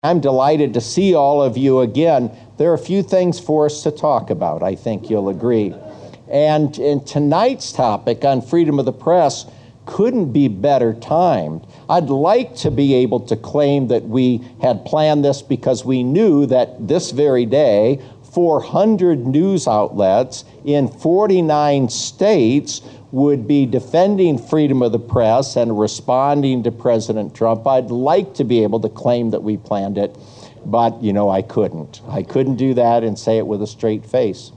I'm delighted to see all of you again. There are a few things for us to talk about, I think you'll agree. And tonight's topic on freedom of the press couldn't be better timed. I'd like to be able to claim that we had planned this because we knew that this very day, 400 news outlets in 49 states would be defending freedom of the press and responding to President Trump. I'd like to be able to claim that we planned it, but, I couldn't. I couldn't do that and say it with a straight face.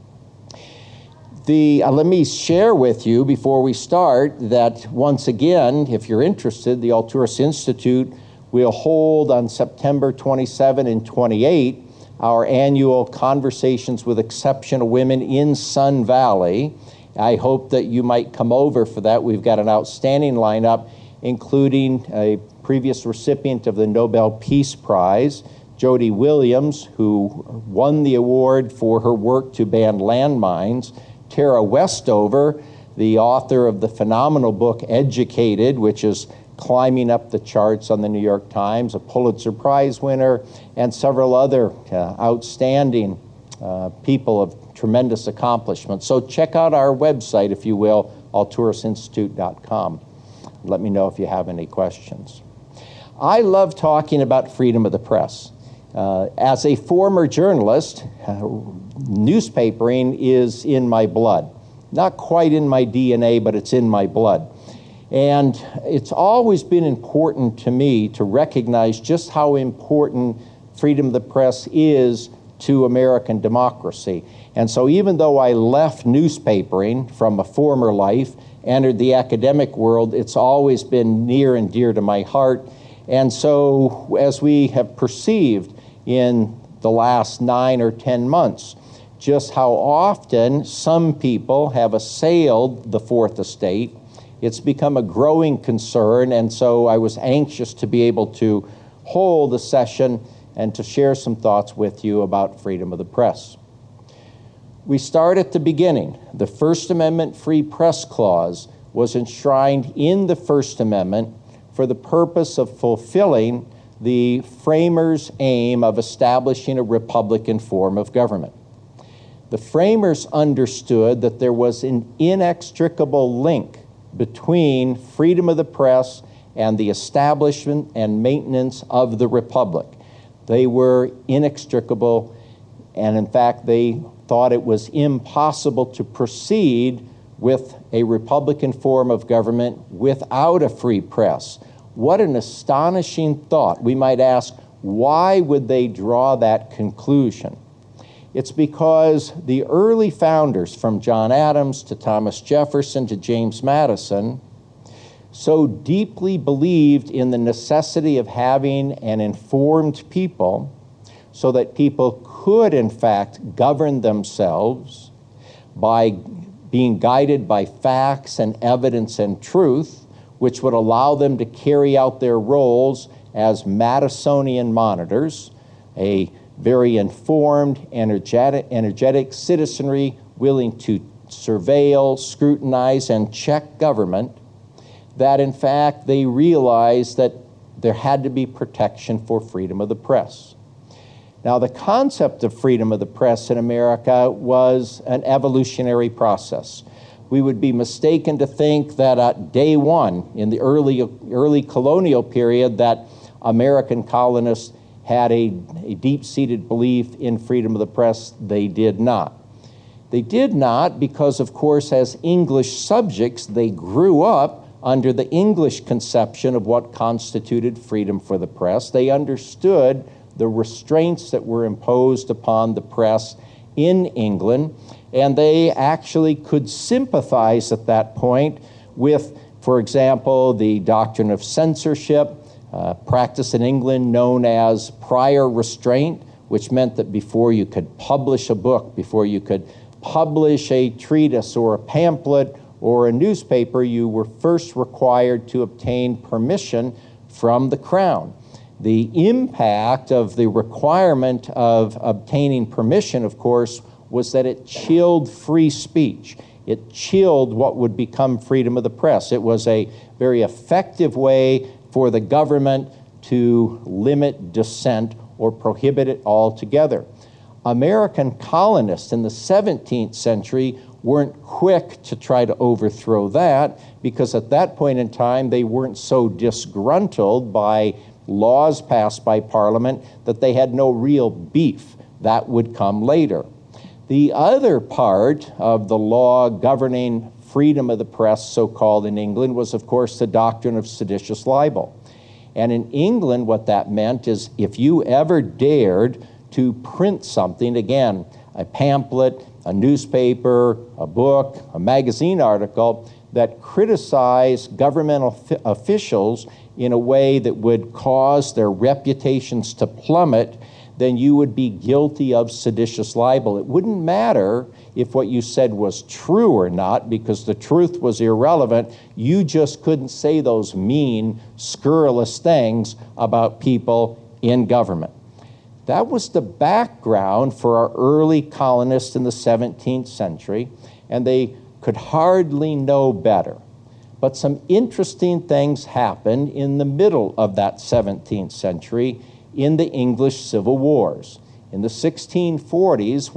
Let me share with you before we start that once again, if you're interested, the Alturas Institute will hold on September 27 and 28 our annual Conversations with Exceptional Women in Sun Valley. I hope that you might come over for that. We've got an outstanding lineup, including a previous recipient of the Nobel Peace Prize, Jody Williams, who won the award for her work to ban landmines, Tara Westover, the author of the phenomenal book Educated, which is climbing up the charts on the New York Times, a Pulitzer Prize winner, and several other outstanding people of tremendous accomplishments. So check out our website, if you will, alturasinstitute.com. Let me know if you have any questions. I love talking about freedom of the press. As a former journalist, newspapering is in my blood. Not quite in my DNA, but it's in my blood. And it's always been important to me to recognize just how important freedom of the press is to American democracy. And so even though I left newspapering from a former life, entered the academic world, it's always been near and dear to my heart. And so as we have perceived in the last 9 or 10 months, just how often some people have assailed the Fourth Estate, it's become a growing concern. And so I was anxious to be able to hold a session and to share some thoughts with you about freedom of the press. We start at the beginning. The First Amendment Free Press Clause was enshrined in the First Amendment for the purpose of fulfilling the framers' aim of establishing a republican form of government. The framers understood that there was an inextricable link between freedom of the press and the establishment and maintenance of the republic. They were inextricable, and in fact, they thought it was impossible to proceed with a republican form of government without a free press. What an astonishing thought. We might ask, why would they draw that conclusion? It's because the early founders, from John Adams to Thomas Jefferson to James Madison, so deeply believed in the necessity of having an informed people so that people could, in fact, govern themselves by being guided by facts and evidence and truth, which would allow them to carry out their roles as Madisonian monitors, a very informed, energetic citizenry willing to surveil, scrutinize, and check government, that in fact they realized that there had to be protection for freedom of the press. Now, the concept of freedom of the press in America was an evolutionary process. We would be mistaken to think that at day one, in the early colonial period, that American colonists had a deep-seated belief in freedom of the press. They did not. They did not because, of course, as English subjects, they grew up under the English conception of what constituted freedom for the press. They understood the restraints that were imposed upon the press in England, and they actually could sympathize at that point with, for example, the doctrine of censorship, practice in England known as prior restraint, which meant that before you could publish a book, before you could publish a treatise or a pamphlet or a newspaper, you were first required to obtain permission from the Crown. The impact of the requirement of obtaining permission, of course, was that it chilled free speech. It chilled what would become freedom of the press. It was a very effective way for the government to limit dissent or prohibit it altogether. American colonists in the 17th century weren't quick to try to overthrow that, because at that point in time they weren't so disgruntled by laws passed by Parliament that they had no real beef. That would come later. The other part of the law governing freedom of the press, so-called in England, was of course the doctrine of seditious libel. And in England, what that meant is if you ever dared to print something, again, a pamphlet, a newspaper, a book, a magazine article that criticized governmental officials in a way that would cause their reputations to plummet, then you would be guilty of seditious libel. It wouldn't matter if what you said was true or not, because the truth was irrelevant. You just couldn't say those mean, scurrilous things about people in government. That was the background for our early colonists in the 17th century, and they could hardly know better. But some interesting things happened in the middle of that 17th century in the English Civil Wars. In the 1640s,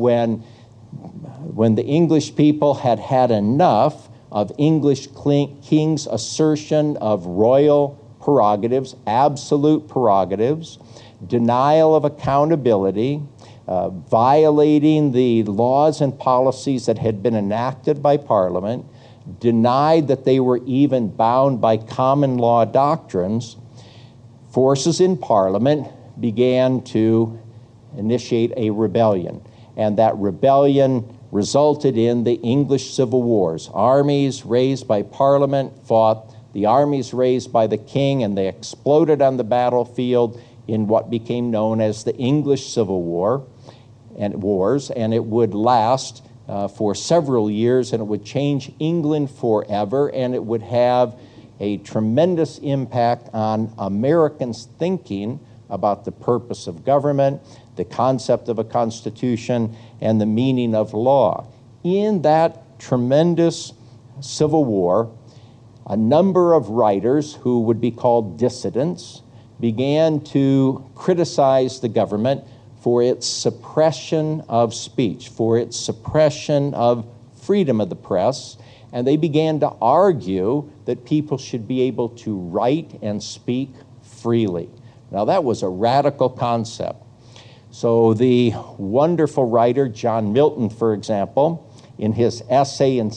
when the English people had had enough of English kings' assertion of royal prerogatives, absolute prerogatives, denial of accountability, violating the laws and policies that had been enacted by Parliament, denied that they were even bound by common law doctrines, forces in Parliament began to initiate a rebellion. And that rebellion resulted in the English Civil Wars. Armies raised by Parliament fought the armies raised by the king, and they exploded on the battlefield in what became known as the English Civil War and wars, and it would last for several years, and it would change England forever, and it would have a tremendous impact on Americans' thinking about the purpose of government, the concept of a constitution, and the meaning of law. In that tremendous Civil War, a number of writers who would be called dissidents began to criticize the government for its suppression of speech, for its suppression of freedom of the press, and they began to argue that people should be able to write and speak freely. Now, that was a radical concept. So the wonderful writer John Milton, for example, in his essay in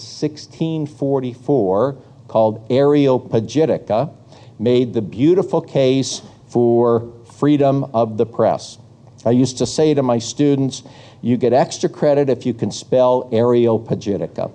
1644 called Areopagitica, made the beautiful case for freedom of the press. I used to say to my students, you get extra credit if you can spell Areopagitica.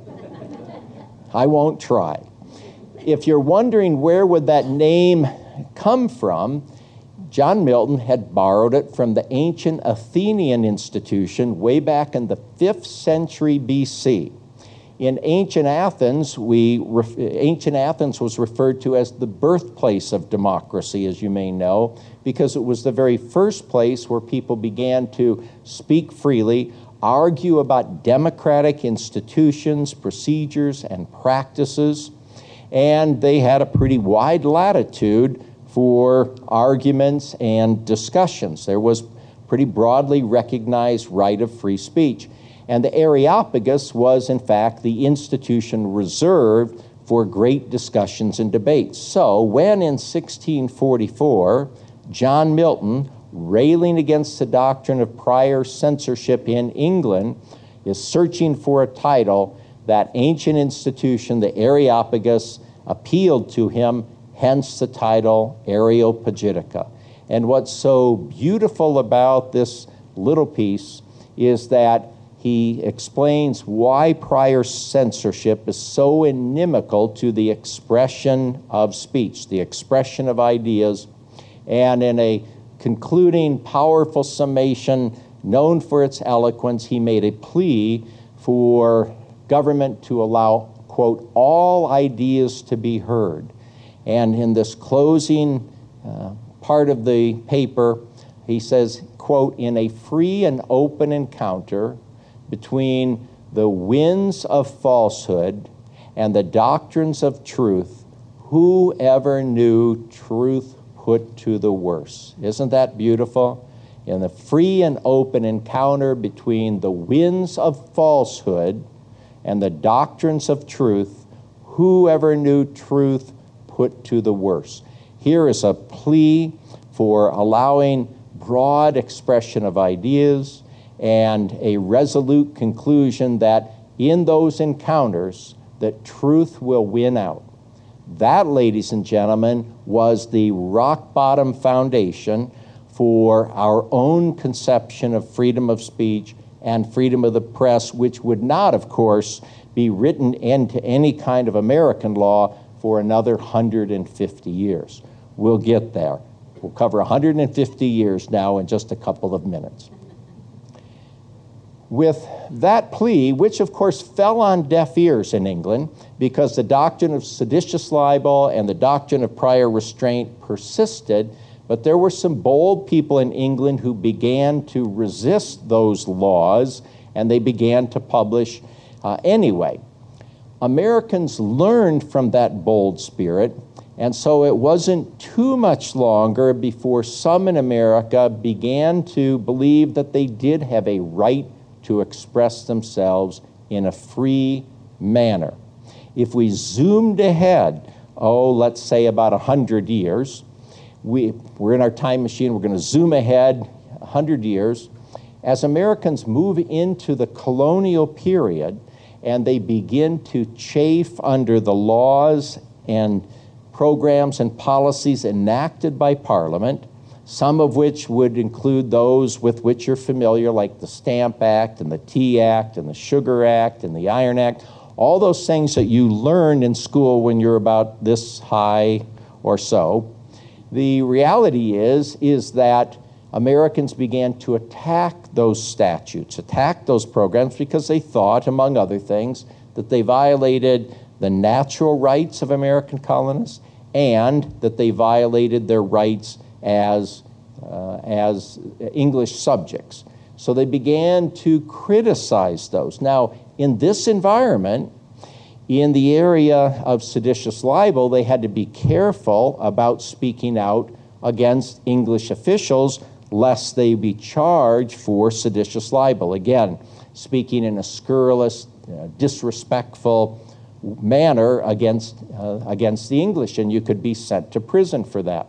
I won't try. If you're wondering where would that name come from, John Milton had borrowed it from the ancient Athenian institution way back in the 5th century BC. In ancient Athens, ancient Athens was referred to as the birthplace of democracy, as you may know, because it was the very first place where people began to speak freely, argue about democratic institutions, procedures, and practices, and they had a pretty wide latitude for arguments and discussions. There was pretty broadly recognized right of free speech. And the Areopagus was, in fact, the institution reserved for great discussions and debates. So when in 1644, John Milton, railing against the doctrine of prior censorship in England, is searching for a title, that ancient institution, the Areopagus, appealed to him, hence the title Areopagitica. And what's so beautiful about this little piece is that he explains why prior censorship is so inimical to the expression of speech, the expression of ideas, and in a concluding powerful summation known for its eloquence, he made a plea for government to allow, quote, all ideas to be heard. And in this closing part of the paper, he says, quote, in a free and open encounter between the winds of falsehood and the doctrines of truth, who ever knew truth put to the worse. Isn't that beautiful? In the free and open encounter between the winds of falsehood and the doctrines of truth, whoever knew truth put to the worse. Here is a plea for allowing broad expression of ideas and a resolute conclusion that in those encounters that truth will win out. That, ladies and gentlemen, was the rock bottom foundation for our own conception of freedom of speech and freedom of the press, which would not, of course, be written into any kind of American law for another 150 years. We'll get there. We'll cover 150 years now in just a couple of minutes. With that plea, which of course fell on deaf ears in England because the doctrine of seditious libel and the doctrine of prior restraint persisted, but there were some bold people in England who began to resist those laws, and they began to publish anyway. Americans learned from that bold spirit, and so it wasn't too much longer before some in America began to believe that they did have a right to express themselves in a free manner. If we zoomed ahead, let's say about 100 years, we're in our time machine, we're going to zoom ahead 100 years. As Americans move into the colonial period and they begin to chafe under the laws and programs and policies enacted by Parliament, some of which would include those with which you're familiar, like the Stamp Act and the Tea Act and the Sugar Act and the Iron Act, all those things that you learned in school when you're about this high or so. The reality is that Americans began to attack those statutes, attack those programs, because they thought, among other things, that they violated the natural rights of American colonists and that they violated their rights as English subjects. So they began to criticize those. Now, in this environment, in the area of seditious libel, they had to be careful about speaking out against English officials lest they be charged for seditious libel. Again, speaking in a scurrilous, disrespectful manner against the English, and you could be sent to prison for that.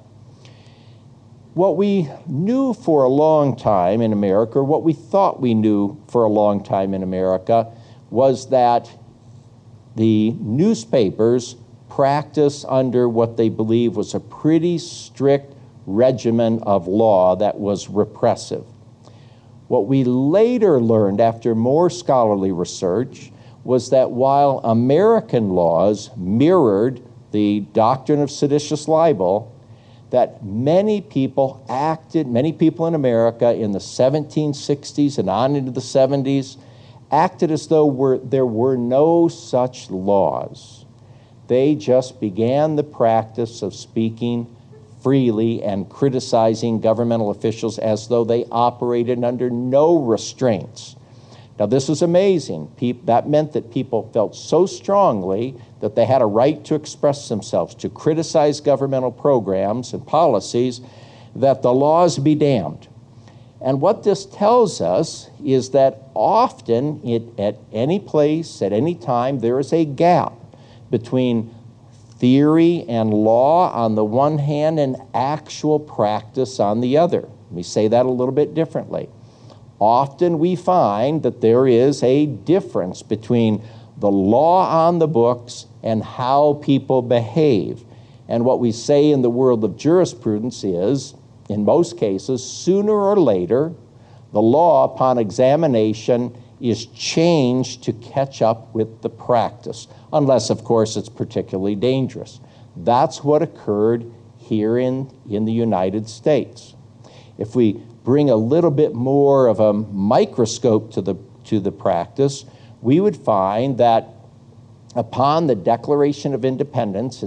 What we knew for a long time in America, or what we thought we knew for a long time in America, was that the newspapers practice under what they believe was a pretty strict regimen of law that was repressive. What we later learned after more scholarly research was that while American laws mirrored the doctrine of seditious libel, that many people in America in the 1760s and on into the 70s acted as though there were no such laws. They just began the practice of speaking freely and criticizing governmental officials as though they operated under no restraints. Now, this is amazing. That meant that people felt so strongly that they had a right to express themselves, to criticize governmental programs and policies, that the laws be damned. And what this tells us is that often at any place, at any time, there is a gap between theory and law on the one hand and actual practice on the other. Let me say that a little bit differently. Often we find that there is a difference between the law on the books and how people behave. And what we say in the world of jurisprudence is, in most cases, sooner or later, the law upon examination is changed to catch up with the practice, unless, of course, it's particularly dangerous. That's what occurred here in the United States. If we bring a little bit more of a microscope to the practice, we would find that upon the Declaration of Independence in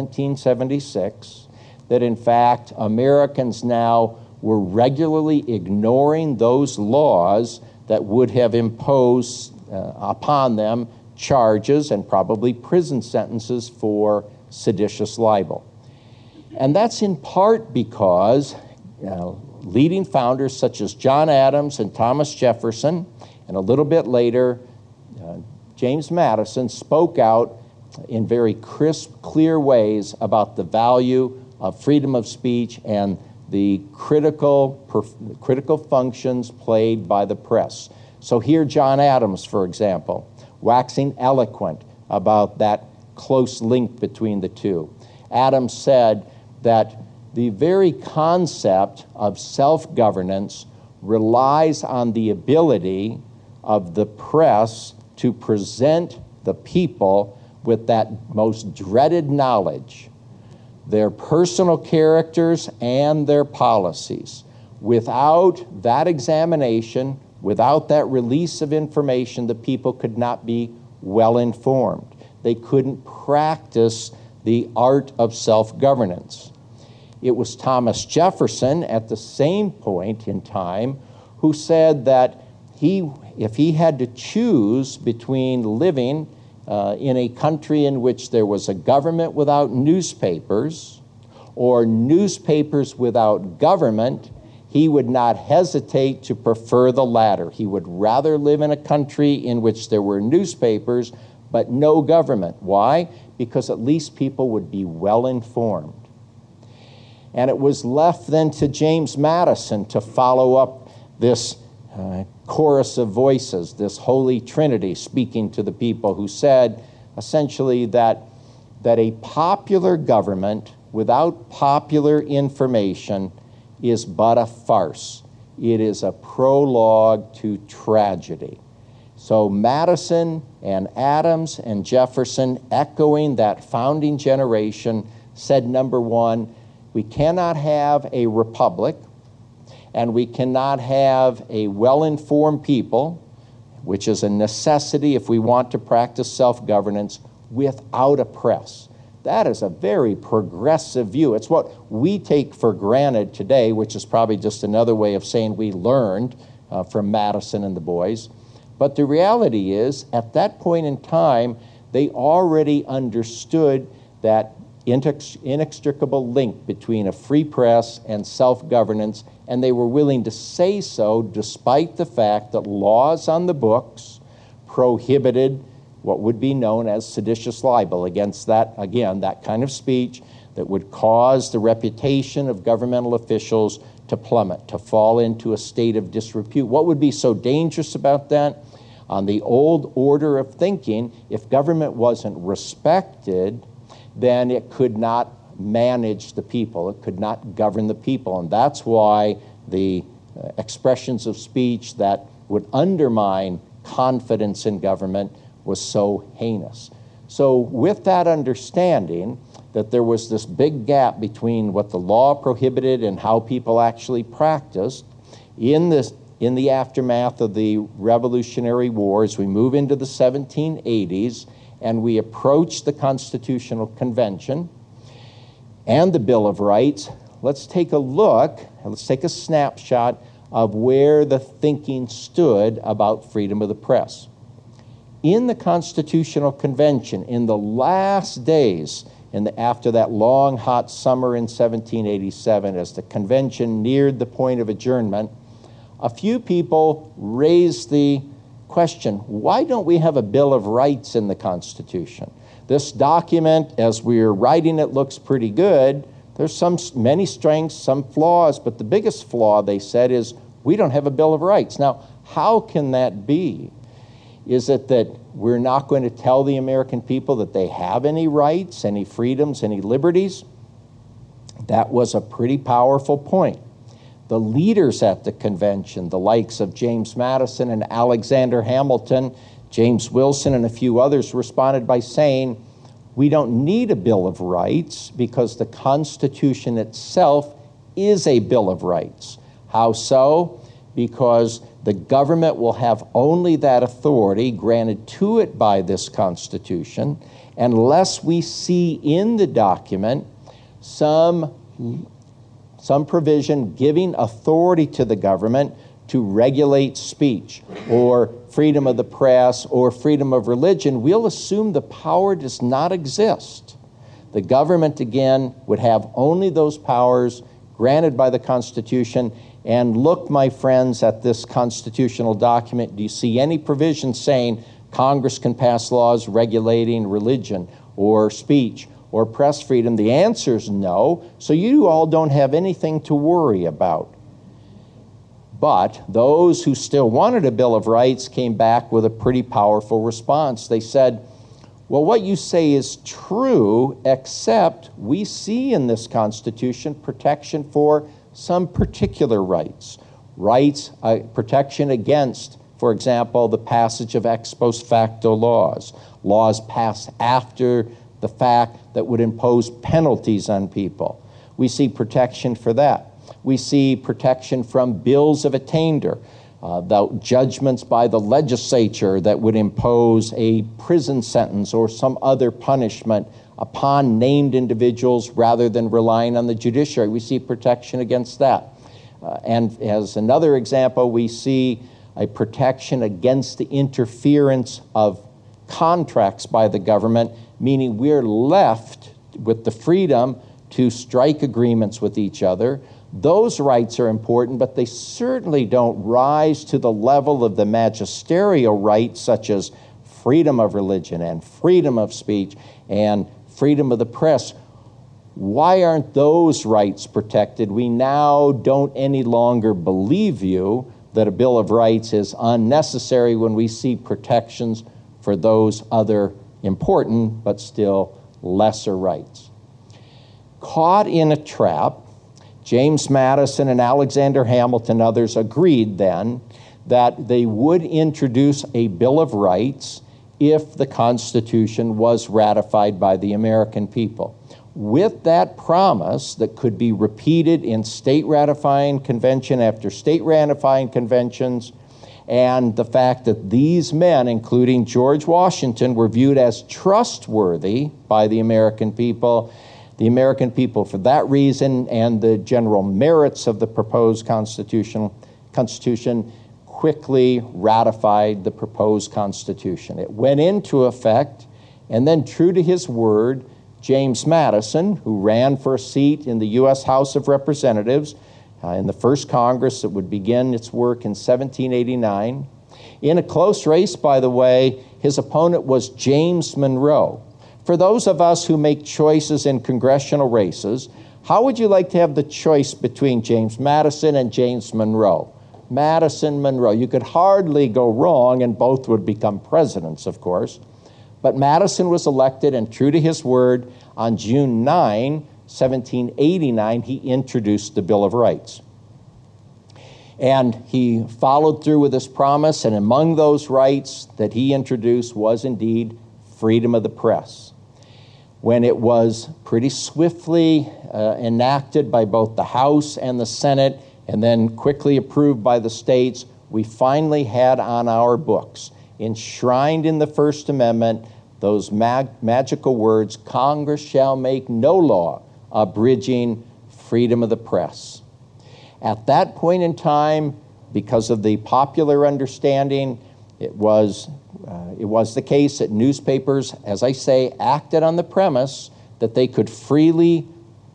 1776, that in fact Americans now were regularly ignoring those laws that would have imposed upon them charges and probably prison sentences for seditious libel. And that's in part because leading founders such as John Adams and Thomas Jefferson, and a little bit later, James Madison, spoke out in very crisp, clear ways about the value of freedom of speech and the critical functions played by the press. So here John Adams, for example, waxing eloquent about that close link between the two. Adams said that the very concept of self-governance relies on the ability of the press to present the people with that most dreaded knowledge, their personal characters and their policies. Without that examination, without that release of information, the people could not be well informed. They couldn't practice the art of self-governance. It was Thomas Jefferson at the same point in time who said that if he had to choose between living in a country in which there was a government without newspapers or newspapers without government, he would not hesitate to prefer the latter. He would rather live in a country in which there were newspapers but no government. Why? Because at least people would be well informed. And it was left then to James Madison to follow up this chorus of voices, this Holy Trinity speaking to the people, who said essentially that a popular government without popular information is but a farce. It is a prologue to tragedy. So Madison and Adams and Jefferson, echoing that founding generation, said, number one, we cannot have a republic and we cannot have a well-informed people, which is a necessity if we want to practice self-governance, without a press. That is a very progressive view. It's what we take for granted today, which is probably just another way of saying we learned from Madison and the boys. But the reality is, at that point in time, they already understood that inextricable link between a free press and self-governance, and they were willing to say so despite the fact that laws on the books prohibited what would be known as seditious libel against that, again, that kind of speech that would cause the reputation of governmental officials to plummet, to fall into a state of disrepute. What would be so dangerous about that? On the old order of thinking, if government wasn't respected, then it could not manage the people. It could not govern the people. And that's why the expressions of speech that would undermine confidence in government was so heinous. So with that understanding that there was this big gap between what the law prohibited and how people actually practiced, in the aftermath of the Revolutionary Wars, we move into the 1780s, and we approach the Constitutional Convention and the Bill of Rights. Let's take a look, let's take a snapshot of where the thinking stood about freedom of the press. In the Constitutional Convention, in the last days, after that long, hot summer in 1787, as the convention neared the point of adjournment, a few people raised the question, why don't we have a Bill of Rights in the Constitution? This document, as we're writing it, looks pretty good. There's many strengths, some flaws, but the biggest flaw, they said, is we don't have a Bill of Rights. Now, how can that be? Is it that we're not going to tell the American people that they have any rights, any freedoms, any liberties? That was a pretty powerful point. The leaders at the convention, the likes of James Madison and Alexander Hamilton, James Wilson, and a few others, responded by saying, we don't need a Bill of Rights because the Constitution itself is a Bill of Rights. How so? Because the government will have only that authority granted to it by this Constitution unless we see in the document some provision giving authority to the government to regulate speech or freedom of the press or freedom of religion. We'll assume the power does not exist. The government, again, would have only those powers granted by the Constitution. And look, my friends, at this constitutional document. Do you see any provision saying Congress can pass laws regulating religion or speech or press freedom? The answer is no. So you all don't have anything to worry about. But those who still wanted a Bill of Rights came back with a pretty powerful response. They said, well, what you say is true, except we see in this Constitution protection for some particular rights. Protection against, for example, the passage of ex post facto laws, laws passed after the fact that would impose penalties on people. We see protection for that. We see protection from bills of attainder, the judgments by the legislature that would impose a prison sentence or some other punishment upon named individuals rather than relying on the judiciary. We see protection against that. And as another example, we see a protection against the interference of contracts by the government, meaning we're left with the freedom to strike agreements with each other. Those rights are important, but they certainly don't rise to the level of the magisterial rights, such as freedom of religion and freedom of speech and freedom of the press. Why aren't those rights protected? We now don't any longer believe you that a Bill of Rights is unnecessary when we see protections for those other important but still lesser rights. Caught in a trap, James Madison and Alexander Hamilton, others agreed then that they would introduce a Bill of Rights if the Constitution was ratified by the American people. With that promise that could be repeated in state ratifying convention after state ratifying conventions, and the fact that these men, including George Washington, were viewed as trustworthy by the American people, for that reason and the general merits of the proposed Constitution quickly ratified the proposed Constitution. It went into effect, and then, true to his word, James Madison, who ran for a seat in the U.S. House of Representatives in the first Congress that would begin its work in 1789. In a close race, by the way, his opponent was James Monroe. For those of us who make choices in congressional races, how would you like to have the choice between James Madison and James Monroe? Madison, Monroe. You could hardly go wrong, and both would become presidents, of course. But Madison was elected, and true to his word, on June 9, 1789, he introduced the Bill of Rights. And he followed through with his promise, and among those rights that he introduced was indeed freedom of the press. When it was pretty swiftly enacted by both the House and the Senate, and then quickly approved by the states, we finally had on our books, enshrined in the First Amendment, those magical words, Congress shall make no law abridging freedom of the press. At that point in time, because of the popular understanding, it was the case that newspapers, as I say, acted on the premise that they could freely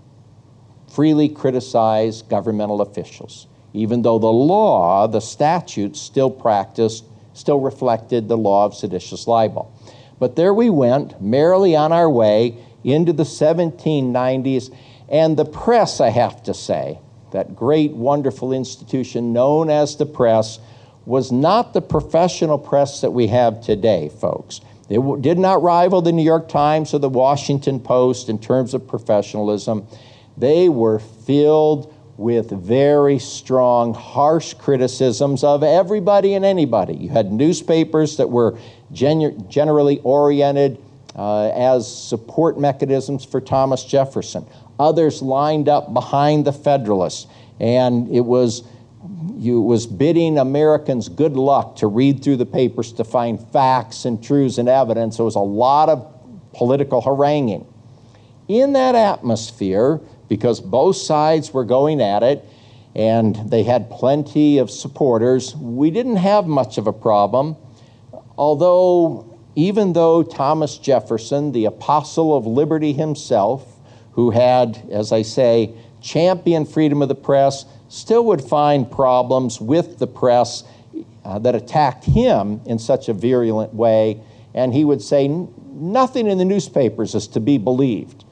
criticize governmental officials, even though the law, the statutes still reflected the law of seditious libel. But there we went, merrily on our way into the 1790s, and the press, I have to say, that great, wonderful institution known as the press, was not the professional press that we have today, folks. It did not rival the New York Times or the Washington Post in terms of professionalism. They were filled with very strong, harsh criticisms of everybody and anybody. You had newspapers that were generally oriented as support mechanisms for Thomas Jefferson. Others lined up behind the Federalists, and it was bidding Americans good luck to read through the papers to find facts and truths and evidence. There was a lot of political haranguing. In that atmosphere, because both sides were going at it, and they had plenty of supporters, we didn't have much of a problem, although even though Thomas Jefferson, the apostle of liberty himself, who had, as I say, championed freedom of the press, still would find problems with the press that attacked him in such a virulent way, and he would say, nothing in the newspapers is to be believed.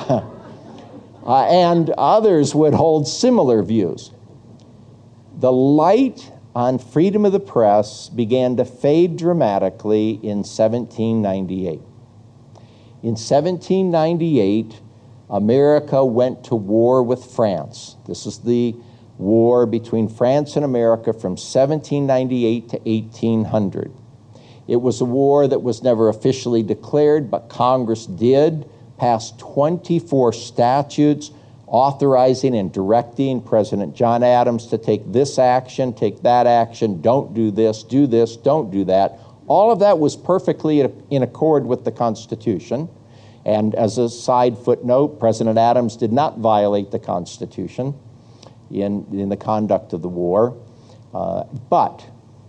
And others would hold similar views. The light on freedom of the press began to fade dramatically in 1798. In 1798, America went to war with France. This is the war between France and America from 1798 to 1800. It was a war that was never officially declared, but Congress did pass 24 statutes authorizing and directing President John Adams to take this action, take that action, don't do this, don't do that. All of that was perfectly in accord with the Constitution. And as a side footnote, President Adams did not violate the Constitution in the conduct of the war. But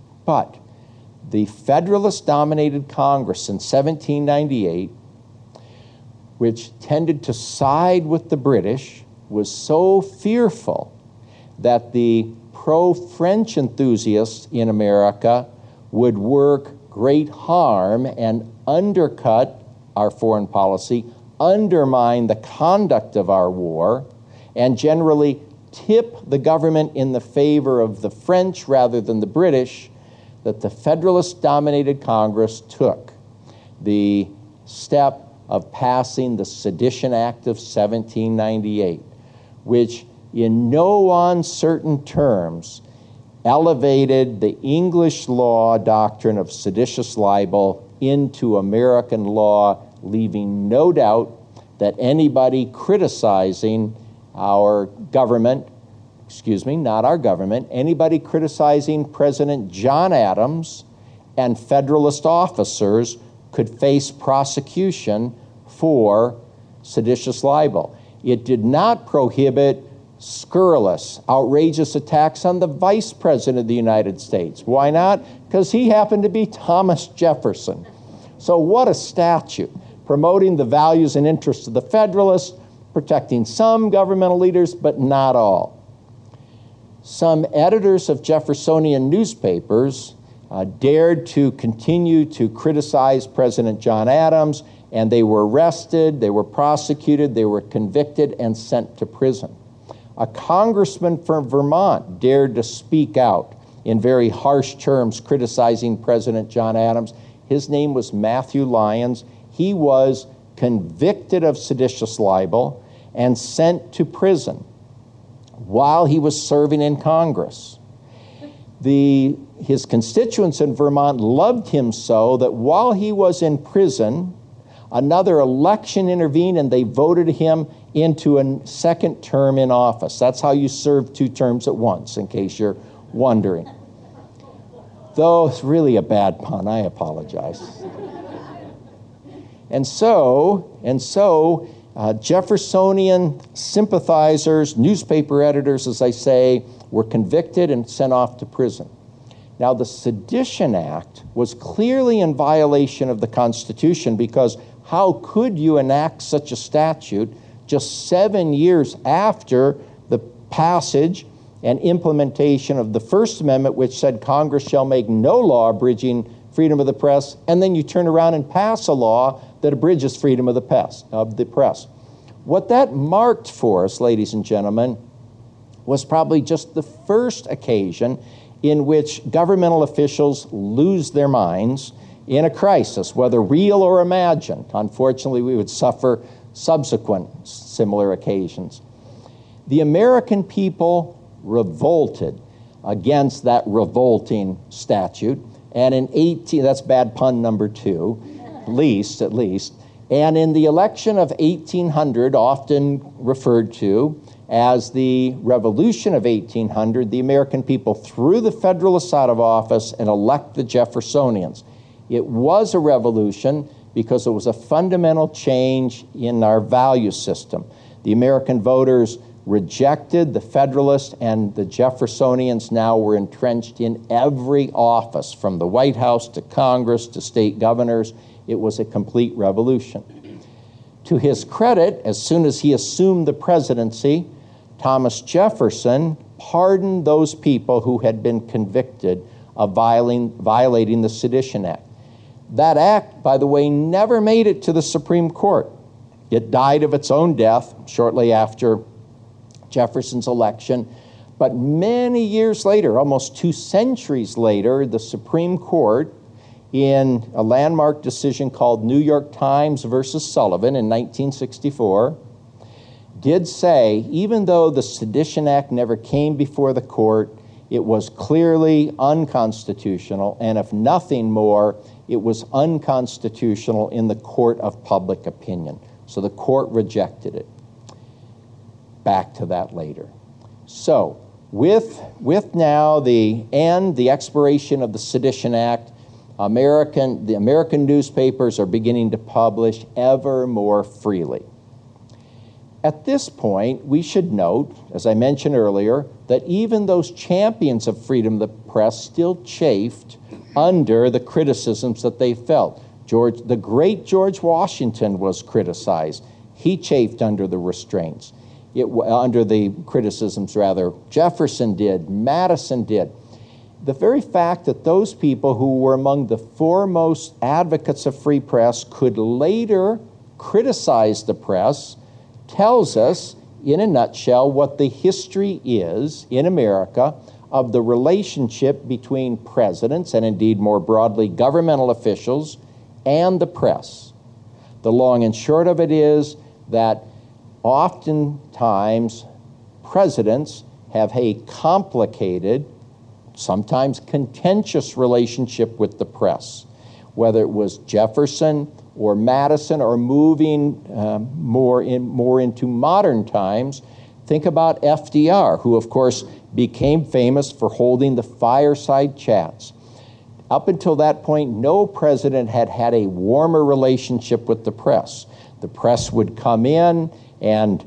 the Federalist-dominated Congress in 1798, which tended to side with the British, was so fearful that the pro-French enthusiasts in America would work great harm and undercut our foreign policy, undermine the conduct of our war, and generally tip the government in the favor of the French rather than the British, that the Federalist-dominated Congress took the step of passing the Sedition Act of 1798, which in no uncertain terms elevated the English law doctrine of seditious libel into American law, leaving no doubt that anybody criticizing our government, not our government, anybody criticizing President John Adams and Federalist officers could face prosecution for seditious libel. It did not prohibit scurrilous, outrageous attacks on the Vice President of the United States. Why not? Because he happened to be Thomas Jefferson. So what a statute, promoting the values and interests of the Federalists, protecting some governmental leaders, but not all. Some editors of Jeffersonian newspapers dared to continue to criticize President John Adams, and they were arrested, they were prosecuted, they were convicted, and sent to prison. A congressman from Vermont dared to speak out in very harsh terms criticizing President John Adams. His name was Matthew Lyons. He was convicted of seditious libel and sent to prison while he was serving in Congress. His constituents in Vermont loved him so that while he was in prison, another election intervened and they voted him into a second term in office. That's how you serve 2 terms at once, in case you're wondering. Though it's really a bad pun, I apologize. And so, Jeffersonian sympathizers, newspaper editors, as I say, were convicted and sent off to prison. Now, the Sedition Act was clearly in violation of the Constitution, because how could you enact such a statute just 7 years after the passage and implementation of the First Amendment, which said Congress shall make no law abridging freedom of the press, and then you turn around and pass a law that abridges freedom of the press. What that marked for us, ladies and gentlemen, was probably just the first occasion in which governmental officials lose their minds in a crisis, whether real or imagined. Unfortunately, we would suffer subsequent similar occasions. The American people revolted against that revolting statute, and that's bad pun number 2, at least. And in the election of 1800, often referred to as the Revolution of 1800, the American people threw the Federalists out of office and elected the Jeffersonians. It was a revolution because it was a fundamental change in our value system. The American voters rejected the Federalists, and the Jeffersonians now were entrenched in every office, from the White House to Congress to state governors. It was a complete revolution. To his credit, as soon as he assumed the presidency, Thomas Jefferson pardoned those people who had been convicted of violating the Sedition Act. That act, by the way, never made it to the Supreme Court. It died of its own death shortly after Jefferson's election. But many years later, almost 2 centuries later, the Supreme Court, in a landmark decision called New York Times versus Sullivan in 1964, did say, even though the Sedition Act never came before the court, it was clearly unconstitutional, and if nothing more, it was unconstitutional in the court of public opinion. So the court rejected it. Back to that later. So, with now the expiration of the Sedition Act, the American newspapers are beginning to publish ever more freely. At this point, we should note, as I mentioned earlier, that even those champions of freedom of the press still chafed under the criticisms that they felt. The great George Washington was criticized. He chafed under the restraints. Under the criticisms, rather. Jefferson did. Madison did. The very fact that those people who were among the foremost advocates of free press could later criticize the press tells us, in a nutshell, what the history is in America of the relationship between presidents, and indeed more broadly governmental officials, and the press. The long and short of it is that oftentimes presidents have a complicated, sometimes contentious relationship with the press. Whether it was Jefferson or Madison, or moving more into modern times, think about FDR, who of course became famous for holding the fireside chats. Up until that point, no president had had a warmer relationship with the press. The press would come in, and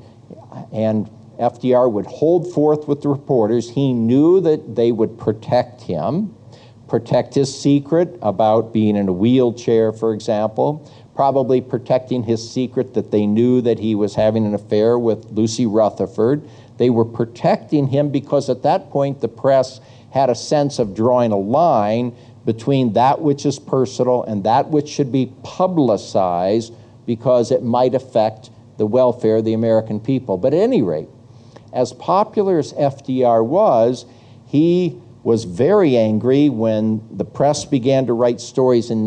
FDR would hold forth with the reporters. He knew that they would protect him, protect his secret about being in a wheelchair, for example, probably protecting his secret that they knew that he was having an affair with Lucy Rutherford. They were protecting him because at that point the press had a sense of drawing a line between that which is personal and that which should be publicized because it might affect the welfare of the American people. But at any rate, as popular as FDR was, he was very angry when the press began to write stories in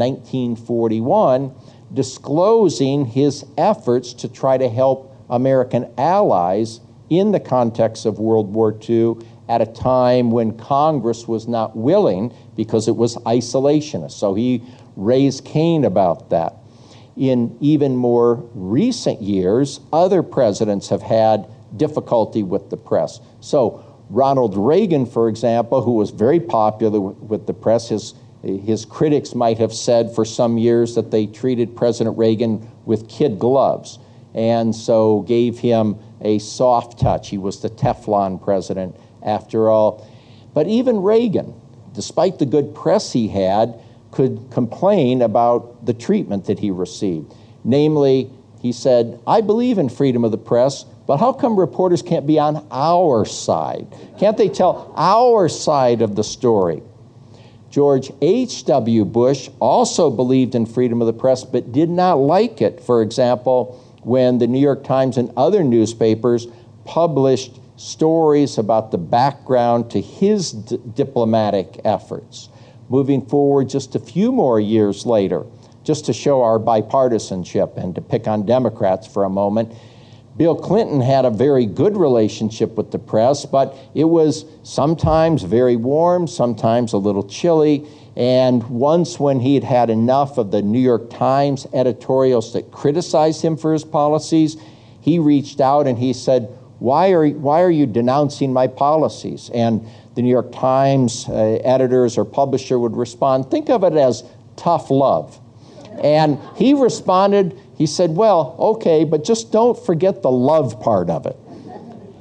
1941 disclosing his efforts to try to help American allies in the context of World War II at a time when Congress was not willing because it was isolationist. So he raised Cain about that. In even more recent years, other presidents have had difficulty with the press. So Ronald Reagan, for example, who was very popular with the press, his critics might have said for some years that they treated President Reagan with kid gloves and so gave him a soft touch. He was the Teflon president, after all. But even Reagan, despite the good press he had, could complain about the treatment that he received. Namely, he said, I believe in freedom of the press, but how come reporters can't be on our side? Can't they tell our side of the story? George H.W. Bush also believed in freedom of the press, but did not like it, for example, when the New York Times and other newspapers published stories about the background to his diplomatic efforts. Moving forward just a few more years later, just to show our bipartisanship and to pick on Democrats for a moment, Bill Clinton had a very good relationship with the press, but it was sometimes very warm, sometimes a little chilly. And once when he had had enough of the New York Times editorials that criticized him for his policies, he reached out and he said, why are you denouncing my policies? And the New York Times editors or publisher would respond, think of it as tough love. And he responded, he said, well, okay, but just don't forget the love part of it.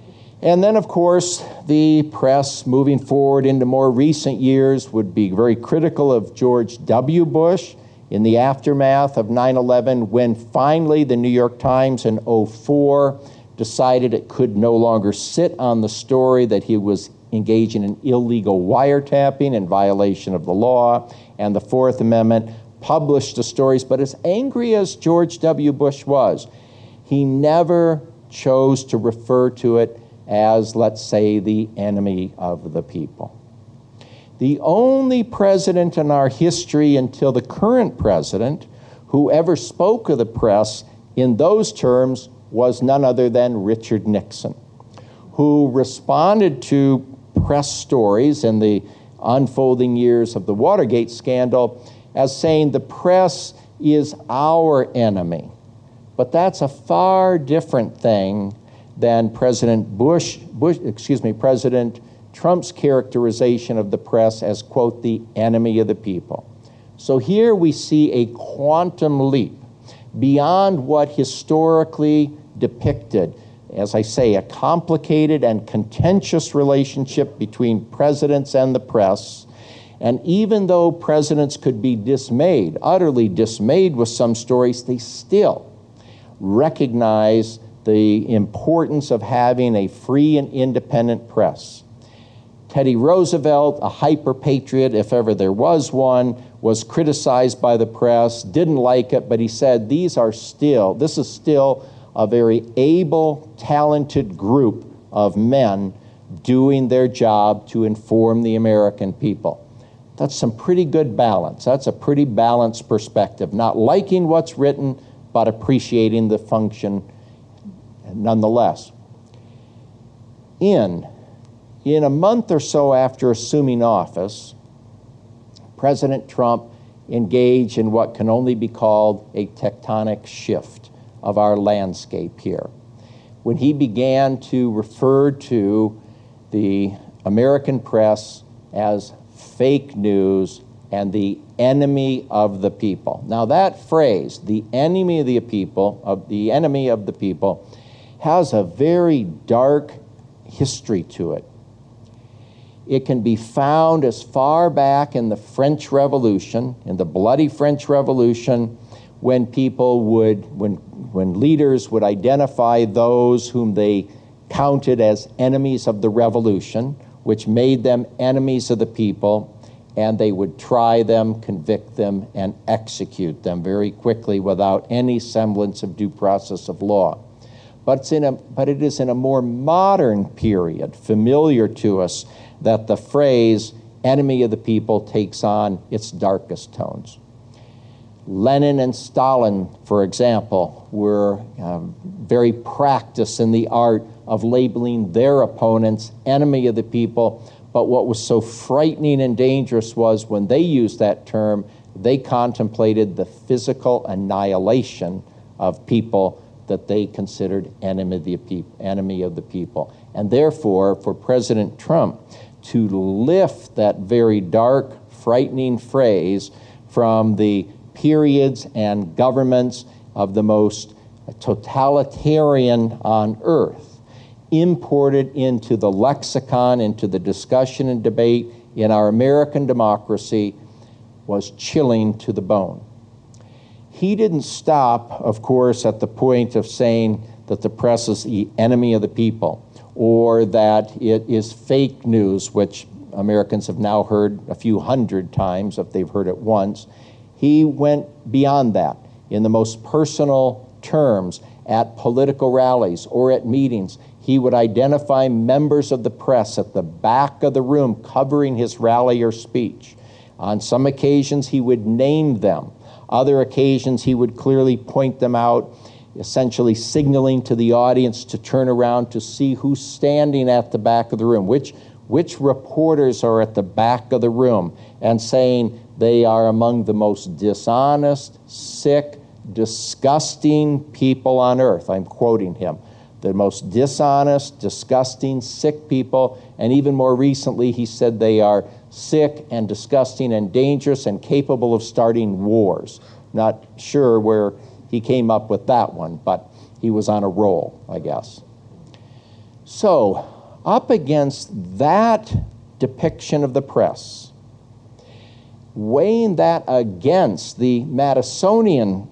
And then, of course, the press moving forward into more recent years would be very critical of George W. Bush in the aftermath of 9/11, when finally the New York Times in 2004 decided it could no longer sit on the story that he was engaging in illegal wiretapping in violation of the law and the Fourth Amendment, published the stories. But as angry as George W. Bush was, he never chose to refer to it as, let's say, the enemy of the people. The only president in our history until the current president who ever spoke of the press in those terms was none other than Richard Nixon, who responded to press stories in the unfolding years of the Watergate scandal as saying the press is our enemy. But that's a far different thing than President Trump's characterization of the press as, quote, the enemy of the people. So here we see a quantum leap beyond what historically depicted, as I say, a complicated and contentious relationship between presidents and the press. And even though presidents could be dismayed, utterly dismayed with some stories, they still recognize the importance of having a free and independent press. Teddy Roosevelt, a hyper-patriot, if ever there was one, was criticized by the press, didn't like it, but he said, this is still a very able, talented group of men doing their job to inform the American people. That's some pretty good balance. That's a pretty balanced perspective. Not liking what's written, but appreciating the function nonetheless. In a month or so after assuming office, President Trump engaged in what can only be called a tectonic shift of our landscape here, when he began to refer to the American press as fake news and the enemy of the people. Now that phrase, the enemy of the people, has a very dark history to it. It can be found as far back in the French Revolution, in the bloody French Revolution, when leaders would identify those whom they counted as enemies of the revolution, which made them enemies of the people, and they would try them, convict them, and execute them very quickly without any semblance of due process of law. But it is in a more modern period, familiar to us, that the phrase enemy of the people takes on its darkest tones. Lenin and Stalin, for example, were very practiced in the art of labeling their opponents enemy of the people. But what was so frightening and dangerous was when they used that term, they contemplated the physical annihilation of people that they considered enemy of the people. And therefore, for President Trump to lift that very dark, frightening phrase from the periods and governments of the most totalitarian on earth, imported into the lexicon, into the discussion and debate in our American democracy, was chilling to the bone. He didn't stop, of course, at the point of saying that the press is the enemy of the people, or that it is fake news, which Americans have now heard a few hundred times if they've heard it once. He went beyond that in the most personal terms at political rallies or at meetings. He would identify members of the press at the back of the room covering his rally or speech. On some occasions, he would name them. Other occasions, he would clearly point them out, essentially signaling to the audience to turn around to see who's standing at the back of the room, which reporters are at the back of the room, and saying they are among the most dishonest, sick, disgusting people on earth. I'm quoting him. The most dishonest, disgusting, sick people, and even more recently, he said they are sick and disgusting and dangerous and capable of starting wars. Not sure where he came up with that one, but he was on a roll, I guess. So, up against that depiction of the press, weighing that against the Madisonian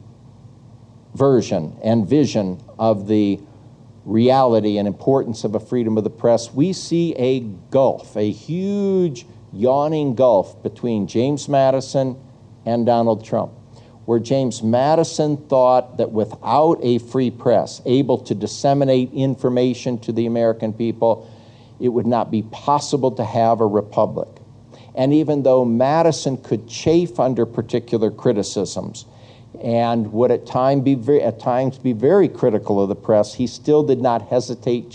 version and vision of the reality and importance of a freedom of the press, we see a gulf, a huge yawning gulf between James Madison and Donald Trump, where James Madison thought that without a free press able to disseminate information to the American people, it would not be possible to have a republic. And even though Madison could chafe under particular criticisms and would at times be very critical of the press, he still did not hesitate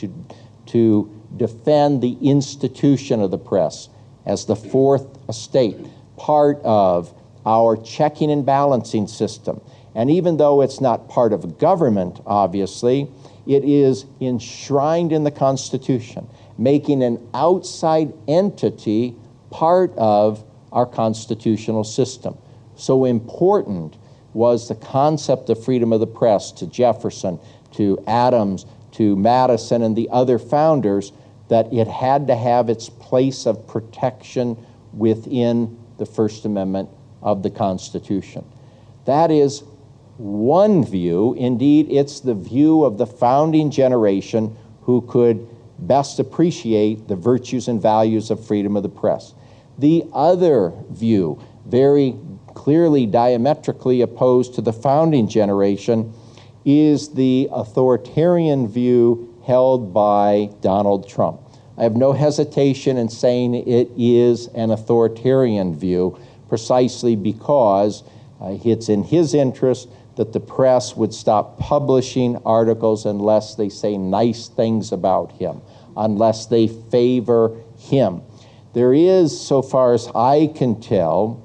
to defend the institution of the press as the fourth estate, part of our checking and balancing system. And even though it's not part of government, obviously, it is enshrined in the Constitution, making an outside entity part of our constitutional system. So important was the concept of freedom of the press to Jefferson, to Adams, to Madison, and the other founders, that it had to have its place of protection within the First Amendment of the Constitution. That is one view. Indeed, it's the view of the founding generation who could best appreciate the virtues and values of freedom of the press. The other view, very clearly diametrically opposed to the founding generation, is the authoritarian view held by Donald Trump. I have no hesitation in saying it is an authoritarian view, precisely because it's in his interest that the press would stop publishing articles unless they say nice things about him, unless they favor him. There is, so far as I can tell,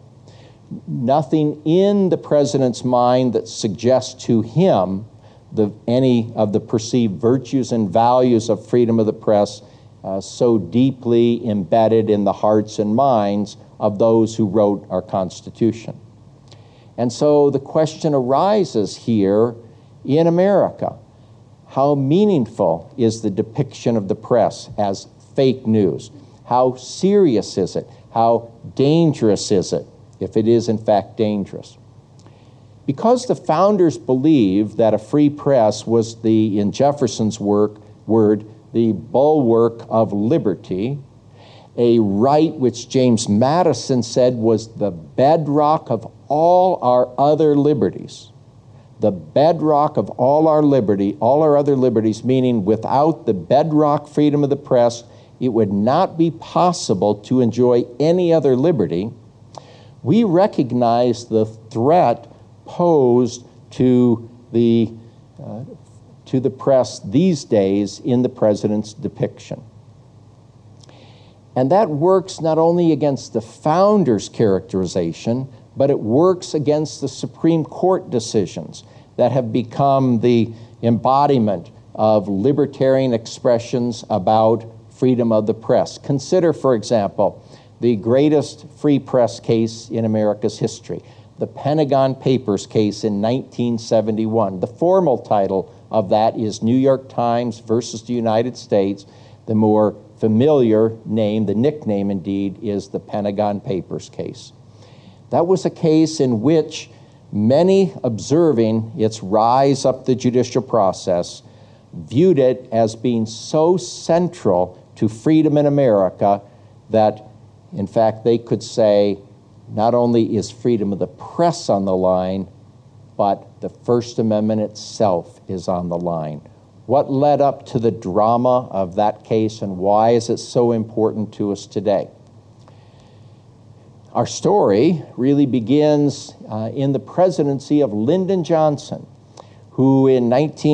nothing in the president's mind that suggests to him any of the perceived virtues and values of freedom of the press so deeply embedded in the hearts and minds of those who wrote our Constitution. And so the question arises here in America: how meaningful is the depiction of the press as fake news? How serious is it? How dangerous is it, if it is in fact dangerous? Because the founders believed that a free press was in Jefferson's word, the bulwark of liberty, a right which James Madison said was the bedrock of all our other liberties. The bedrock of all our other liberties, meaning without the bedrock freedom of the press, it would not be possible to enjoy any other liberty. We recognize the threat posed to the press these days in the president's depiction. And that works not only against the founders' characterization, but it works against the Supreme Court decisions that have become the embodiment of libertarian expressions about freedom of the press. Consider, for example, the greatest free press case in America's history, the Pentagon Papers case in 1971. The formal title of that is New York Times versus the United States. The more familiar name, the nickname indeed, is the Pentagon Papers case. That was a case in which many observing its rise up the judicial process viewed it as being so central to freedom in America that, in fact, they could say not only is freedom of the press on the line, but the First Amendment itself is on the line. What led up to the drama of that case, and why is it so important to us today? Our story really begins in the presidency of Lyndon Johnson, who in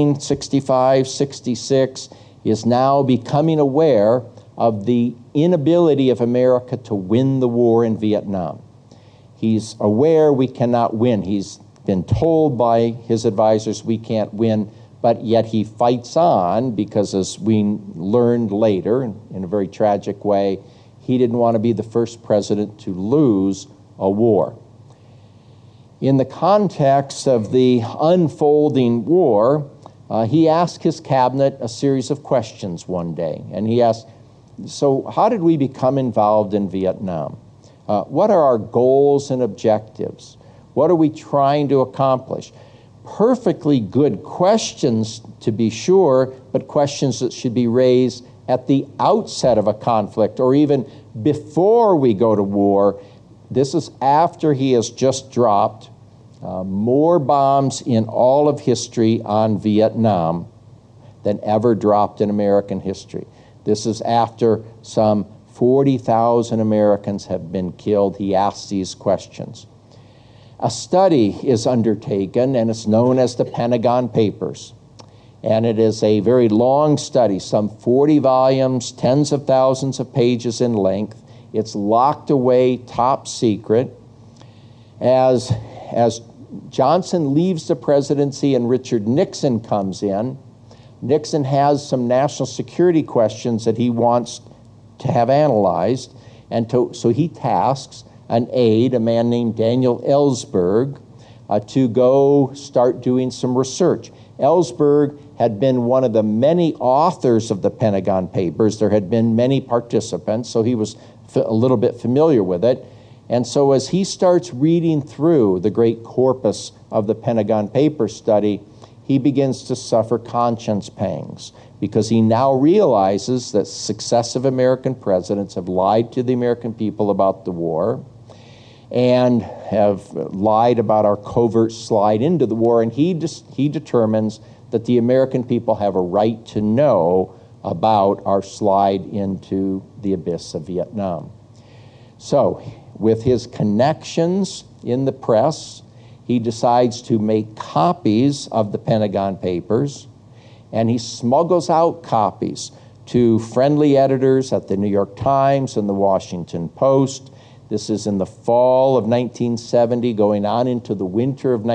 1965-66 is now becoming aware of the inability of America to win the war in Vietnam. He's aware we cannot win. He's been told by his advisors we can't win, but yet he fights on because, as we learned later, in a very tragic way, he didn't want to be the first president to lose a war. In the context of the unfolding war, he asked his cabinet a series of questions one day, and he asked, So how did we become involved in Vietnam? What are our goals and objectives? What are we trying to accomplish? Perfectly good questions, to be sure, but questions that should be raised at the outset of a conflict or even before we go to war. This is after he has just dropped more bombs in all of history on Vietnam than ever dropped in American history. This is after some 40,000 Americans have been killed. He asks these questions. A study is undertaken, and it's known as the Pentagon Papers. And it is a very long study, some 40 volumes, tens of thousands of pages in length. It's locked away, top secret. As Johnson leaves the presidency and Richard Nixon comes in, Nixon has some national security questions that he wants to have analyzed, and so he tasks an aide, a man named Daniel Ellsberg, to go start doing some research. Ellsberg had been one of the many authors of the Pentagon Papers. There had been many participants, so he was a little bit familiar with it. And so as he starts reading through the great corpus of the Pentagon Papers study, he begins to suffer conscience pangs because he now realizes that successive American presidents have lied to the American people about the war and have lied about our covert slide into the war, and he determines that the American people have a right to know about our slide into the abyss of Vietnam. So, with his connections in the press, he decides to make copies of the Pentagon Papers, and he smuggles out copies to friendly editors at the New York Times and the Washington Post. This is in the fall of 1970, going on into the winter of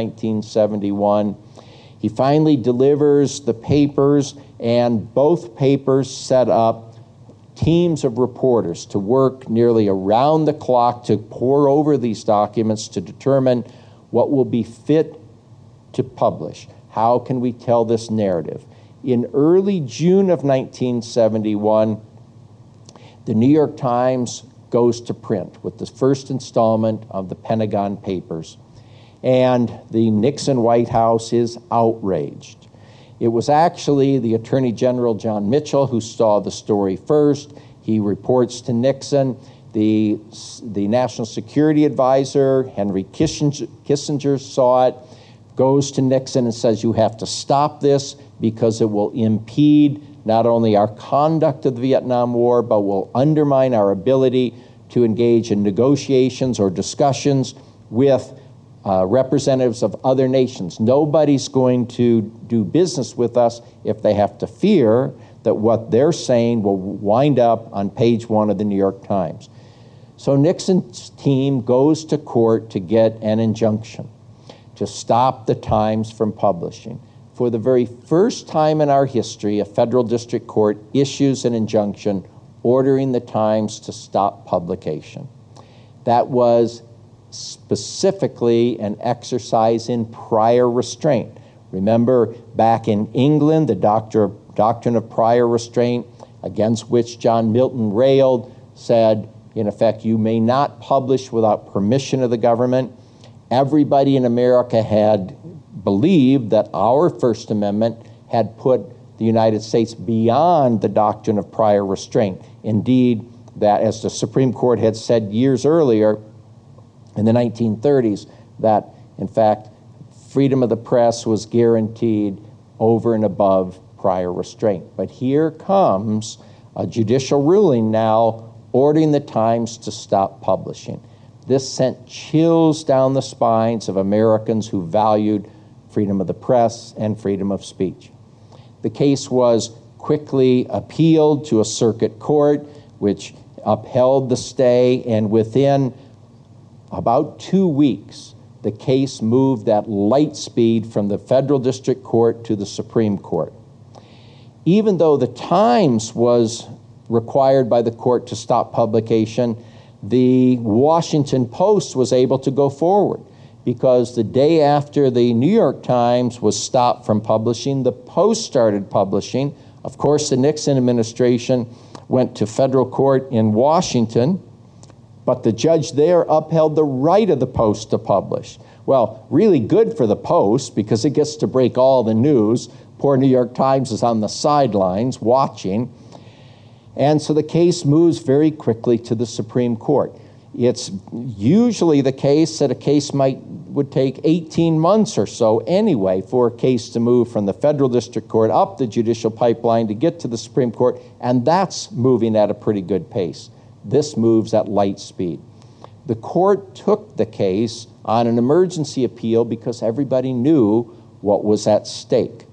1971. He finally delivers the papers, and both papers set up teams of reporters to work nearly around the clock to pore over these documents to determine what will be fit to publish. How can we tell this narrative? In early June of 1971, the New York Times goes to print with the first installment of the Pentagon Papers, and the Nixon White House is outraged. It was actually the Attorney General John Mitchell who saw the story first. He reports to Nixon. The National Security Advisor, Henry Kissinger, saw it, goes to Nixon and says, you have to stop this because it will impede not only our conduct of the Vietnam War, but will undermine our ability to engage in negotiations or discussions with representatives of other nations. Nobody's going to do business with us if they have to fear that what they're saying will wind up on page 1 of the New York Times. So Nixon's team goes to court to get an injunction to stop the Times from publishing. For the very first time in our history, a federal district court issues an injunction ordering the Times to stop publication. That was specifically an exercise in prior restraint. Remember, back in England, the doctrine of prior restraint, against which John Milton railed, said, in effect, you may not publish without permission of the government. Everybody in America had believed that our First Amendment had put the United States beyond the doctrine of prior restraint. Indeed, that, as the Supreme Court had said years earlier, in the 1930s, that, in fact, freedom of the press was guaranteed over and above prior restraint. But here comes a judicial ruling now ordering the Times to stop publishing. This sent chills down the spines of Americans who valued freedom of the press and freedom of speech. The case was quickly appealed to a circuit court, which upheld the stay, and within about 2 weeks, the case moved at light speed from the federal district court to the Supreme Court. Even though the Times was required by the court to stop publication, the Washington Post was able to go forward because the day after the New York Times was stopped from publishing, the Post started publishing. Of course, the Nixon administration went to federal court in Washington, but the judge there upheld the right of the Post to publish. Well, really good for the Post because it gets to break all the news. Poor New York Times is on the sidelines watching. And so the case moves very quickly to the Supreme Court. It's usually the case that a case would take 18 months or so anyway for a case to move from the federal district court up the judicial pipeline to get to the Supreme Court, and that's moving at a pretty good pace. This moves at light speed. The court took the case on an emergency appeal because everybody knew what was at stake.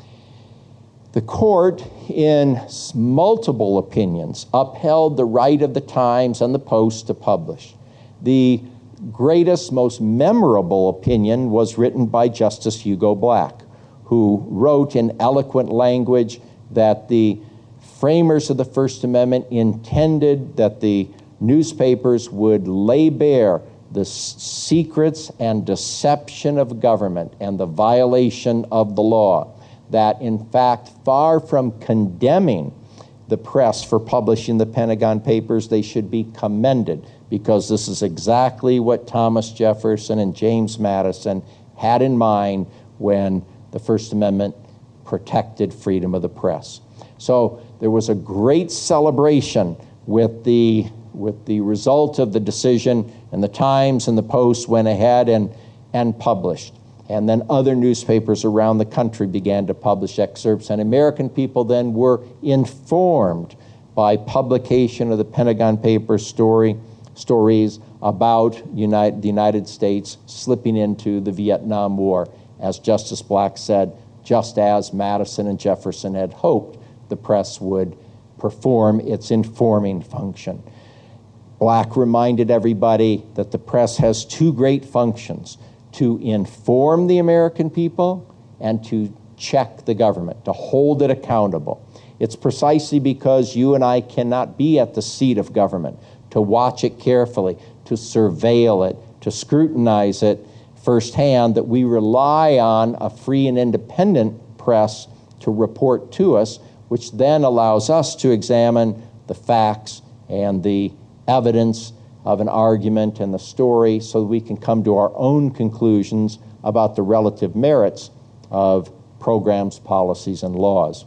The court, in multiple opinions, upheld the right of the Times and the Post to publish. The greatest, most memorable opinion was written by Justice Hugo Black, who wrote in eloquent language that the framers of the First Amendment intended that the newspapers would lay bare the secrets and deception of government and the violation of the law, that in fact, far from condemning the press for publishing the Pentagon Papers, they should be commended, because this is exactly what Thomas Jefferson and James Madison had in mind when the First Amendment protected freedom of the press. So there was a great celebration with the result of the decision, and the Times and the Post went ahead and published. And then other newspapers around the country began to publish excerpts, and American people then were informed by publication of the Pentagon Papers stories about the United States slipping into the Vietnam War. As Justice Black said, just as Madison and Jefferson had hoped the press would perform its informing function. Black reminded everybody that the press has two great functions: to inform the American people and to check the government, to hold it accountable. It's precisely because you and I cannot be at the seat of government, to watch it carefully, to surveil it, to scrutinize it firsthand, that we rely on a free and independent press to report to us, which then allows us to examine the facts and the evidence of an argument and the story so that we can come to our own conclusions about the relative merits of programs, policies, and laws.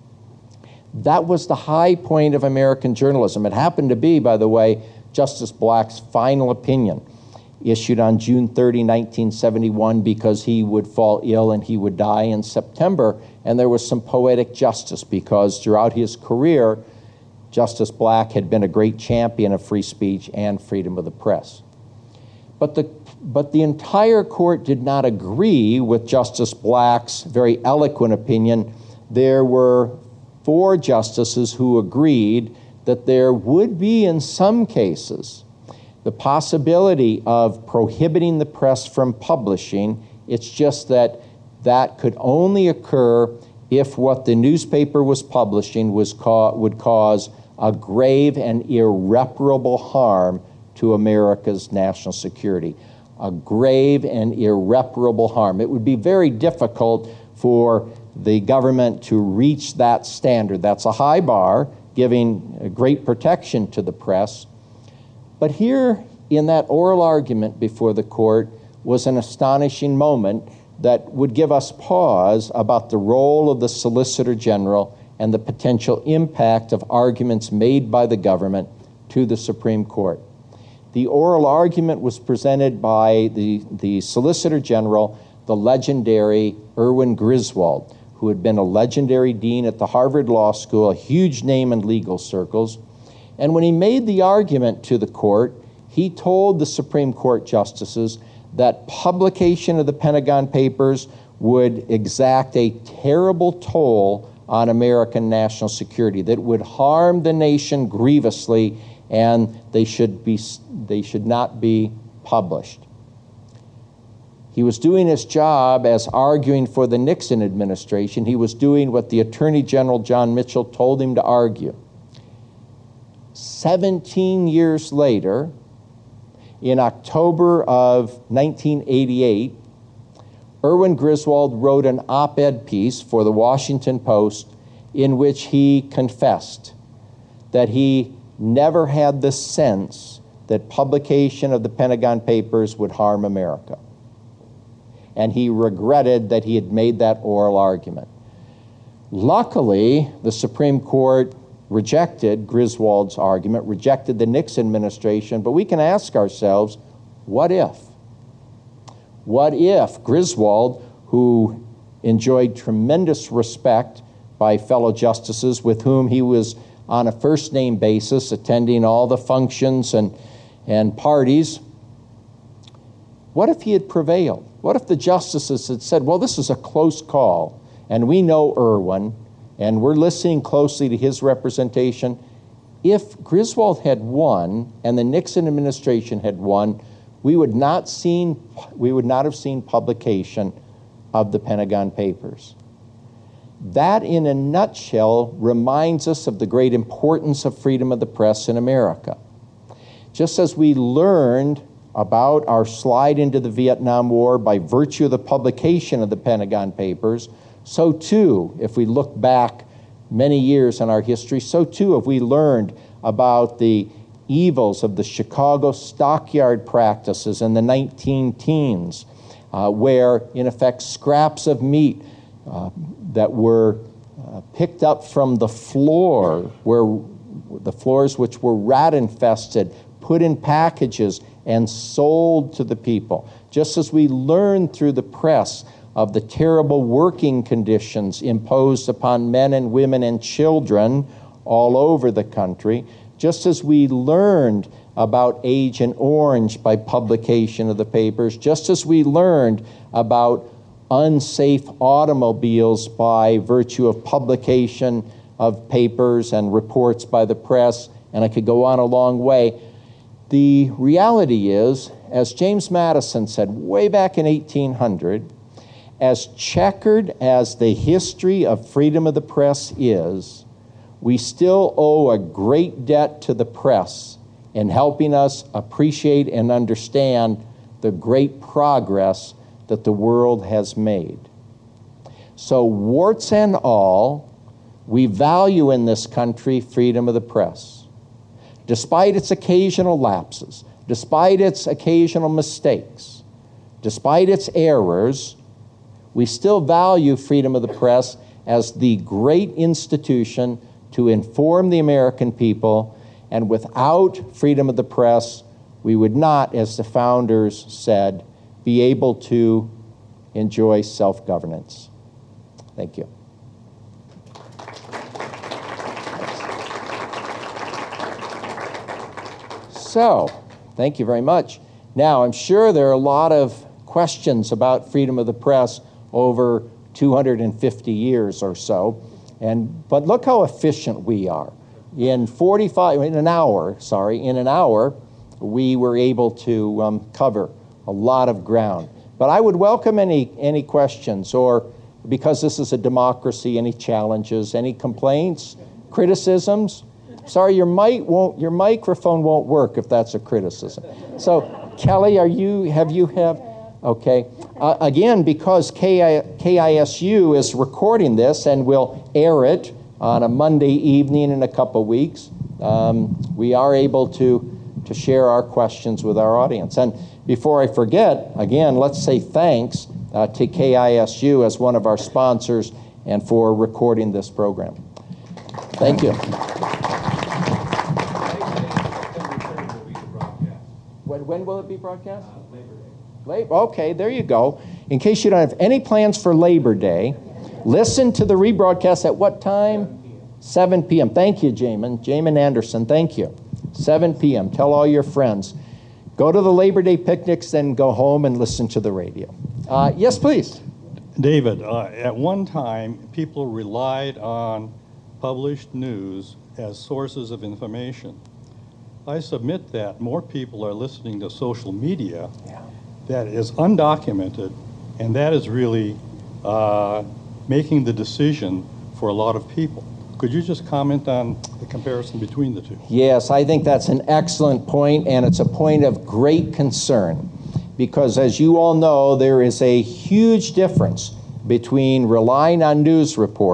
That was the high point of American journalism. It happened to be, by the way, Justice Black's final opinion, issued on June 30, 1971, because he would fall ill and he would die in September. And there was some poetic justice because throughout his career, Justice Black had been a great champion of free speech and freedom of the press. But the entire court did not agree with Justice Black's very eloquent opinion. There were 4 justices who agreed that there would be, in some cases, the possibility of prohibiting the press from publishing. It's just that that could only occur if what the newspaper was publishing would cause a grave and irreparable harm to America's national security. A grave and irreparable harm. It would be very difficult for the government to reach that standard. That's a high bar, giving a great protection to the press. But here in that oral argument before the court was an astonishing moment that would give us pause about the role of the Solicitor General and the potential impact of arguments made by the government to the Supreme Court. The oral argument was presented by the Solicitor General, the legendary Erwin Griswold, who had been a legendary dean at the Harvard Law School, a huge name in legal circles. And when he made the argument to the court, he told the Supreme Court justices that publication of the Pentagon Papers would exact a terrible toll on American national security, that would harm the nation grievously, and they should not be published. He was doing his job as arguing for the Nixon administration. He was doing what the Attorney General John Mitchell told him to argue. 17 years later, in October of 1988, Erwin Griswold wrote an op-ed piece for the Washington Post in which he confessed that he never had the sense that publication of the Pentagon Papers would harm America. And he regretted that he had made that oral argument. Luckily, the Supreme Court rejected Griswold's argument, rejected the Nixon administration, but we can ask ourselves, what if? What if Griswold, who enjoyed tremendous respect by fellow justices with whom he was on a first-name basis, attending all the functions and parties, what if he had prevailed? What if the justices had said, well, this is a close call, and we know Irwin, and we're listening closely to his representation. If Griswold had won and the Nixon administration had won, we would not have seen publication of the Pentagon Papers. That, in a nutshell, reminds us of the great importance of freedom of the press in America. Just as we learned about our slide into the Vietnam War by virtue of the publication of the Pentagon Papers, so too, if we look back many years in our history, so too have we learned about the evils of the Chicago stockyard practices in the 19-teens, where, in effect, scraps of meat that were picked up from the floor, where the floors which were rat-infested, put in packages and sold to the people. Just as we learned through the press of the terrible working conditions imposed upon men and women and children all over the country, just as we learned about Agent Orange by publication of the papers, just as we learned about unsafe automobiles by virtue of publication of papers and reports by the press, and I could go on a long way. The reality is, as James Madison said way back in 1800, as checkered as the history of freedom of the press is, we still owe a great debt to the press in helping us appreciate and understand the great progress that the world has made. So, warts and all, we value in this country freedom of the press. Despite its occasional lapses, despite its occasional mistakes, despite its errors, we still value freedom of the press as the great institution to inform the American people, and without freedom of the press, we would not, as the founders said, be able to enjoy self-governance. Thank you. So, thank you very much. Now, I'm sure there are a lot of questions about freedom of the press over 250 years or so, but look how efficient we are. In an hour, we were able to cover a lot of ground. But I would welcome any questions, or because this is a democracy, any challenges, any complaints, criticisms. Sorry, your microphone won't work if that's a criticism. So, Kelly, okay. Again, because KISU is recording this and will air it on a Monday evening in a couple weeks, we are able to share our questions with our audience. And before I forget, again, let's say thanks to KISU as one of our sponsors and for recording this program. Thank you. When will it be broadcast? Labor Day. Okay, there you go. In case you don't have any plans for Labor Day, listen to the rebroadcast at what time? 7 p.m. Thank you, Jamin Anderson. Thank you. 7 p.m. Tell all your friends. Go to the Labor Day picnics, then go home and listen to the radio. Yes, please. David, at one time, people relied on published news as sources of information. I submit that more people are listening to social media that is undocumented, and that is really making the decision for a lot of people. Could you just comment on the comparison between the two? Yes, I think that's an excellent point, and it's a point of great concern, because as you all know, there is a huge difference between relying on news reports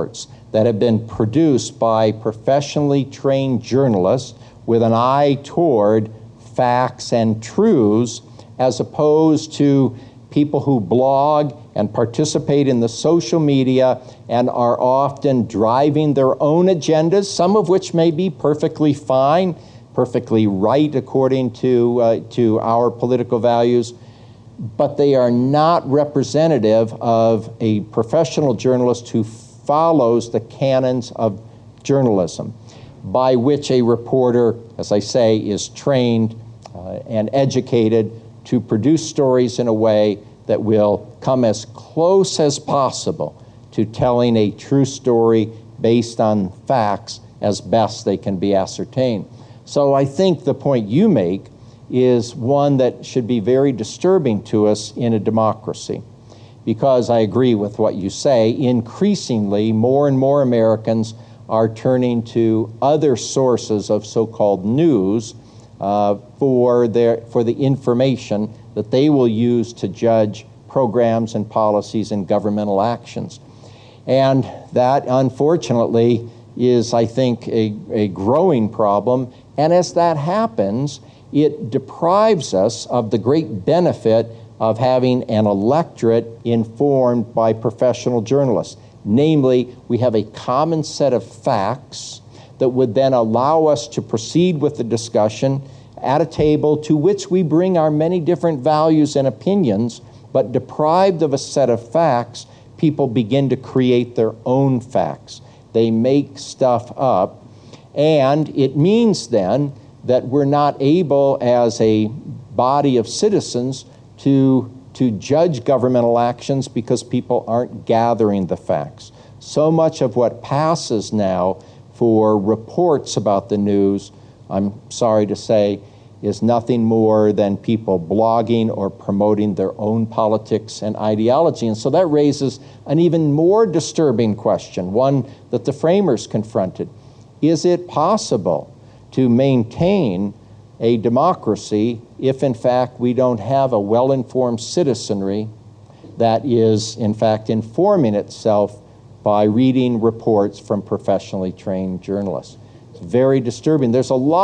that have been produced by professionally trained journalists with an eye toward facts and truths, as opposed to people who blog and participate in the social media and are often driving their own agendas, some of which may be perfectly fine, perfectly right according to our political values, but they are not representative of a professional journalist who follows the canons of journalism, by which a reporter, as I say, is trained and educated to produce stories in a way that will come as close as possible to telling a true story based on facts as best they can be ascertained. So I think the point you make is one that should be very disturbing to us in a democracy, because I agree with what you say. Increasingly, more and more Americans are turning to other sources of so-called news for the information that they will use to judge programs and policies and governmental actions. And that, unfortunately, is, I think, a growing problem. And as that happens, it deprives us of the great benefit of having an electorate informed by professional journalists. Namely, we have a common set of facts that would then allow us to proceed with the discussion at a table to which we bring our many different values and opinions, but deprived of a set of facts, people begin to create their own facts. They make stuff up, and it means then that we're not able as a body of citizens to judge governmental actions because people aren't gathering the facts. So much of what passes now for reports about the news, I'm sorry to say, is nothing more than people blogging or promoting their own politics and ideology. And so that raises an even more disturbing question, one that the framers confronted. Is it possible to maintain a democracy if, in fact, we don't have a well-informed citizenry that is, in fact, informing itself by reading reports from professionally trained journalists? It's very disturbing.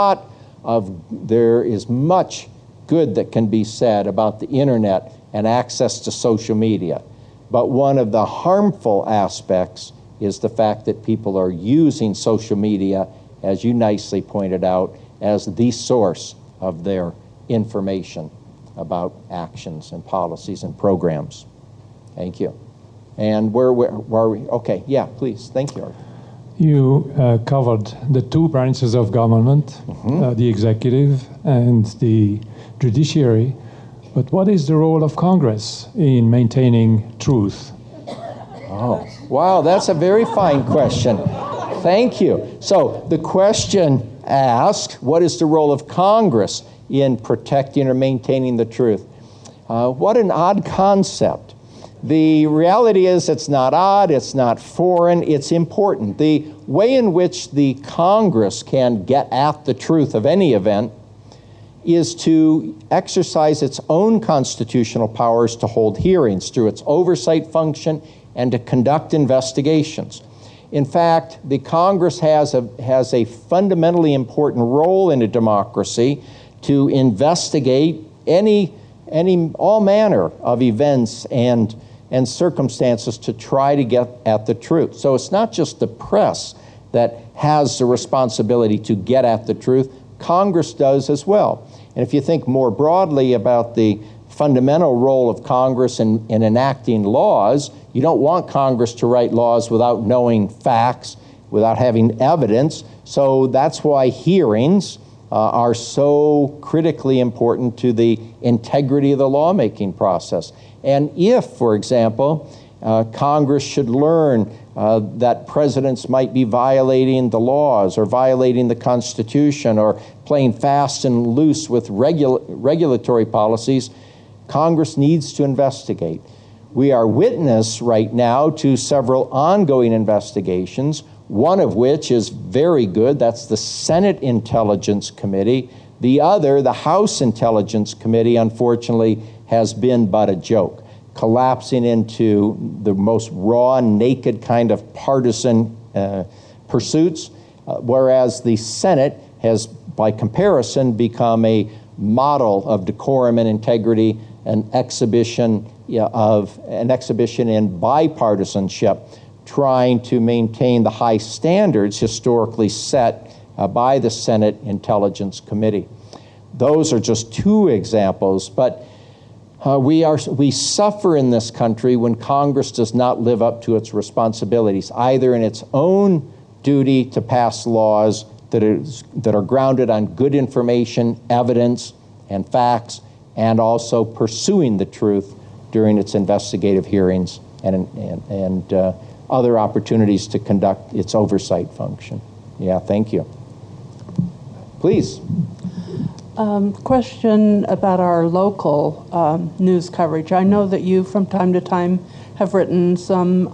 There is much good that can be said about the internet and access to social media. But one of the harmful aspects is the fact that people are using social media, as you nicely pointed out, as the source of their information about actions and policies and programs. Thank you. And where are we? Okay, yeah, please. Thank you. You covered the two branches of government, the executive and the judiciary. But what is the role of Congress in maintaining truth? Oh, wow, that's a very fine question. Thank you. So the question asks, what is the role of Congress in protecting or maintaining the truth? What an odd concept. The reality is it's not odd, it's not foreign, it's important. The way in which the Congress can get at the truth of any event is to exercise its own constitutional powers to hold hearings through its oversight function and to conduct investigations. In fact, the Congress has a fundamentally important role in a democracy to investigate all manner of events and circumstances to try to get at the truth. So it's not just the press that has the responsibility to get at the truth, Congress does as well. And if you think more broadly about the fundamental role of Congress in enacting laws, you don't want Congress to write laws without knowing facts, without having evidence. So that's why hearings are so critically important to the integrity of the lawmaking process. And if, for example, Congress should learn that presidents might be violating the laws or violating the Constitution or playing fast and loose with regulatory policies, Congress needs to investigate. We are witness right now to several ongoing investigations, one of which is very good. That's the Senate Intelligence Committee. The other, the House Intelligence Committee, unfortunately, has been but a joke, collapsing into the most raw, naked kind of partisan pursuits, whereas the Senate has, by comparison, become a model of decorum and integrity, an exhibition in bipartisanship, trying to maintain the high standards historically set by the Senate Intelligence Committee. Those are just two examples, but we suffer in this country when Congress does not live up to its responsibilities, either in its own duty to pass laws that are grounded on good information, evidence, and facts, and also pursuing the truth during its investigative hearings and other opportunities to conduct its oversight function. Yeah, thank you. Please. Question about our local news coverage. I know that you, from time to time, have written some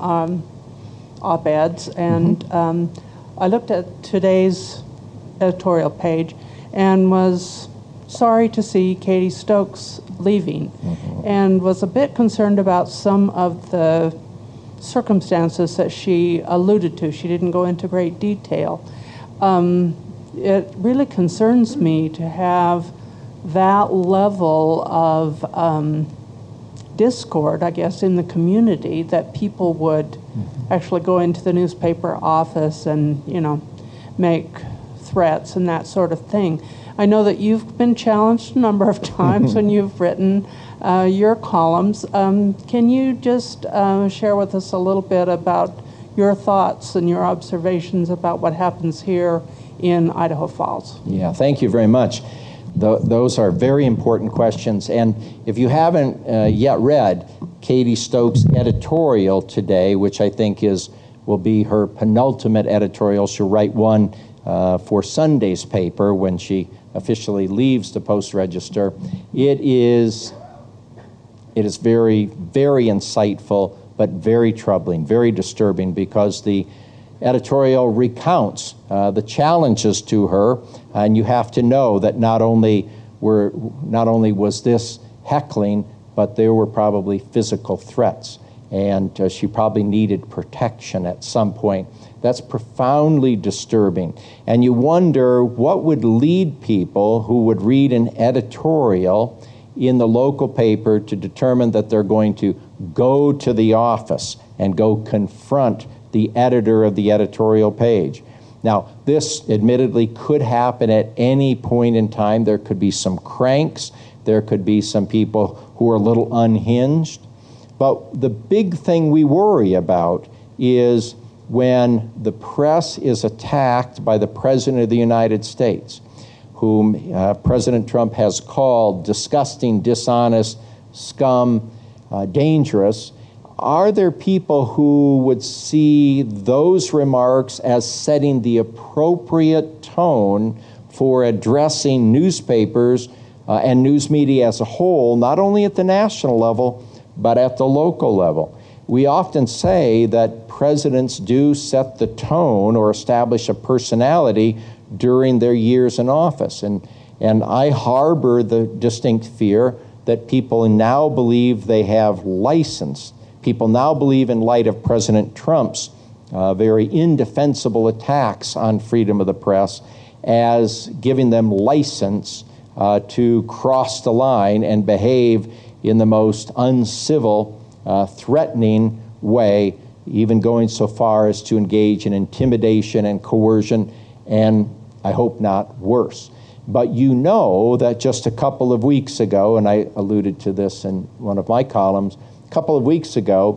op-eds, and I looked at today's editorial page and was sorry to see Katie Stokes leaving, and was a bit concerned about some of the circumstances that she alluded to. She didn't go into great detail. It really concerns me to have that level of discord, I guess, in the community, that people would actually go into the newspaper office and, make threats and that sort of thing. I know that you've been challenged a number of times when you've written your columns. Can you just share with us a little bit about your thoughts and your observations about what happens here in Idaho Falls? Yeah, thank you very much. Those are very important questions. And if you haven't yet read Katie Stokes' editorial today, which I think will be her penultimate editorial, she'll write one for Sunday's paper when she officially leaves the Post-Register. It is very, very insightful, but very troubling, very disturbing, because the editorial recounts the challenges to her, and you have to know that not only was this heckling, but there were probably physical threats, and she probably needed protection at some point. That's profoundly disturbing, and you wonder what would lead people who would read an editorial in the local paper to determine that they're going to go to the office and go confront the editor of the editorial page. Now, this admittedly could happen at any point in time. There could be some cranks. There could be some people who are a little unhinged. But the big thing we worry about is when the press is attacked by the President of the United States, whom President Trump has called disgusting, dishonest, scum, dangerous. Are there people who would see those remarks as setting the appropriate tone for addressing newspapers and news media as a whole, not only at the national level, but at the local level? We often say that presidents do set the tone or establish a personality during their years in office. And I harbor the distinct fear that people now believe they have license. People now believe, in light of President Trump's very indefensible attacks on freedom of the press, as giving them license to cross the line and behave in the most uncivil, threatening way, even going so far as to engage in intimidation and coercion, and I hope not worse. But you know that just a couple of weeks ago, and I alluded to this in one of my columns, a couple of weeks ago,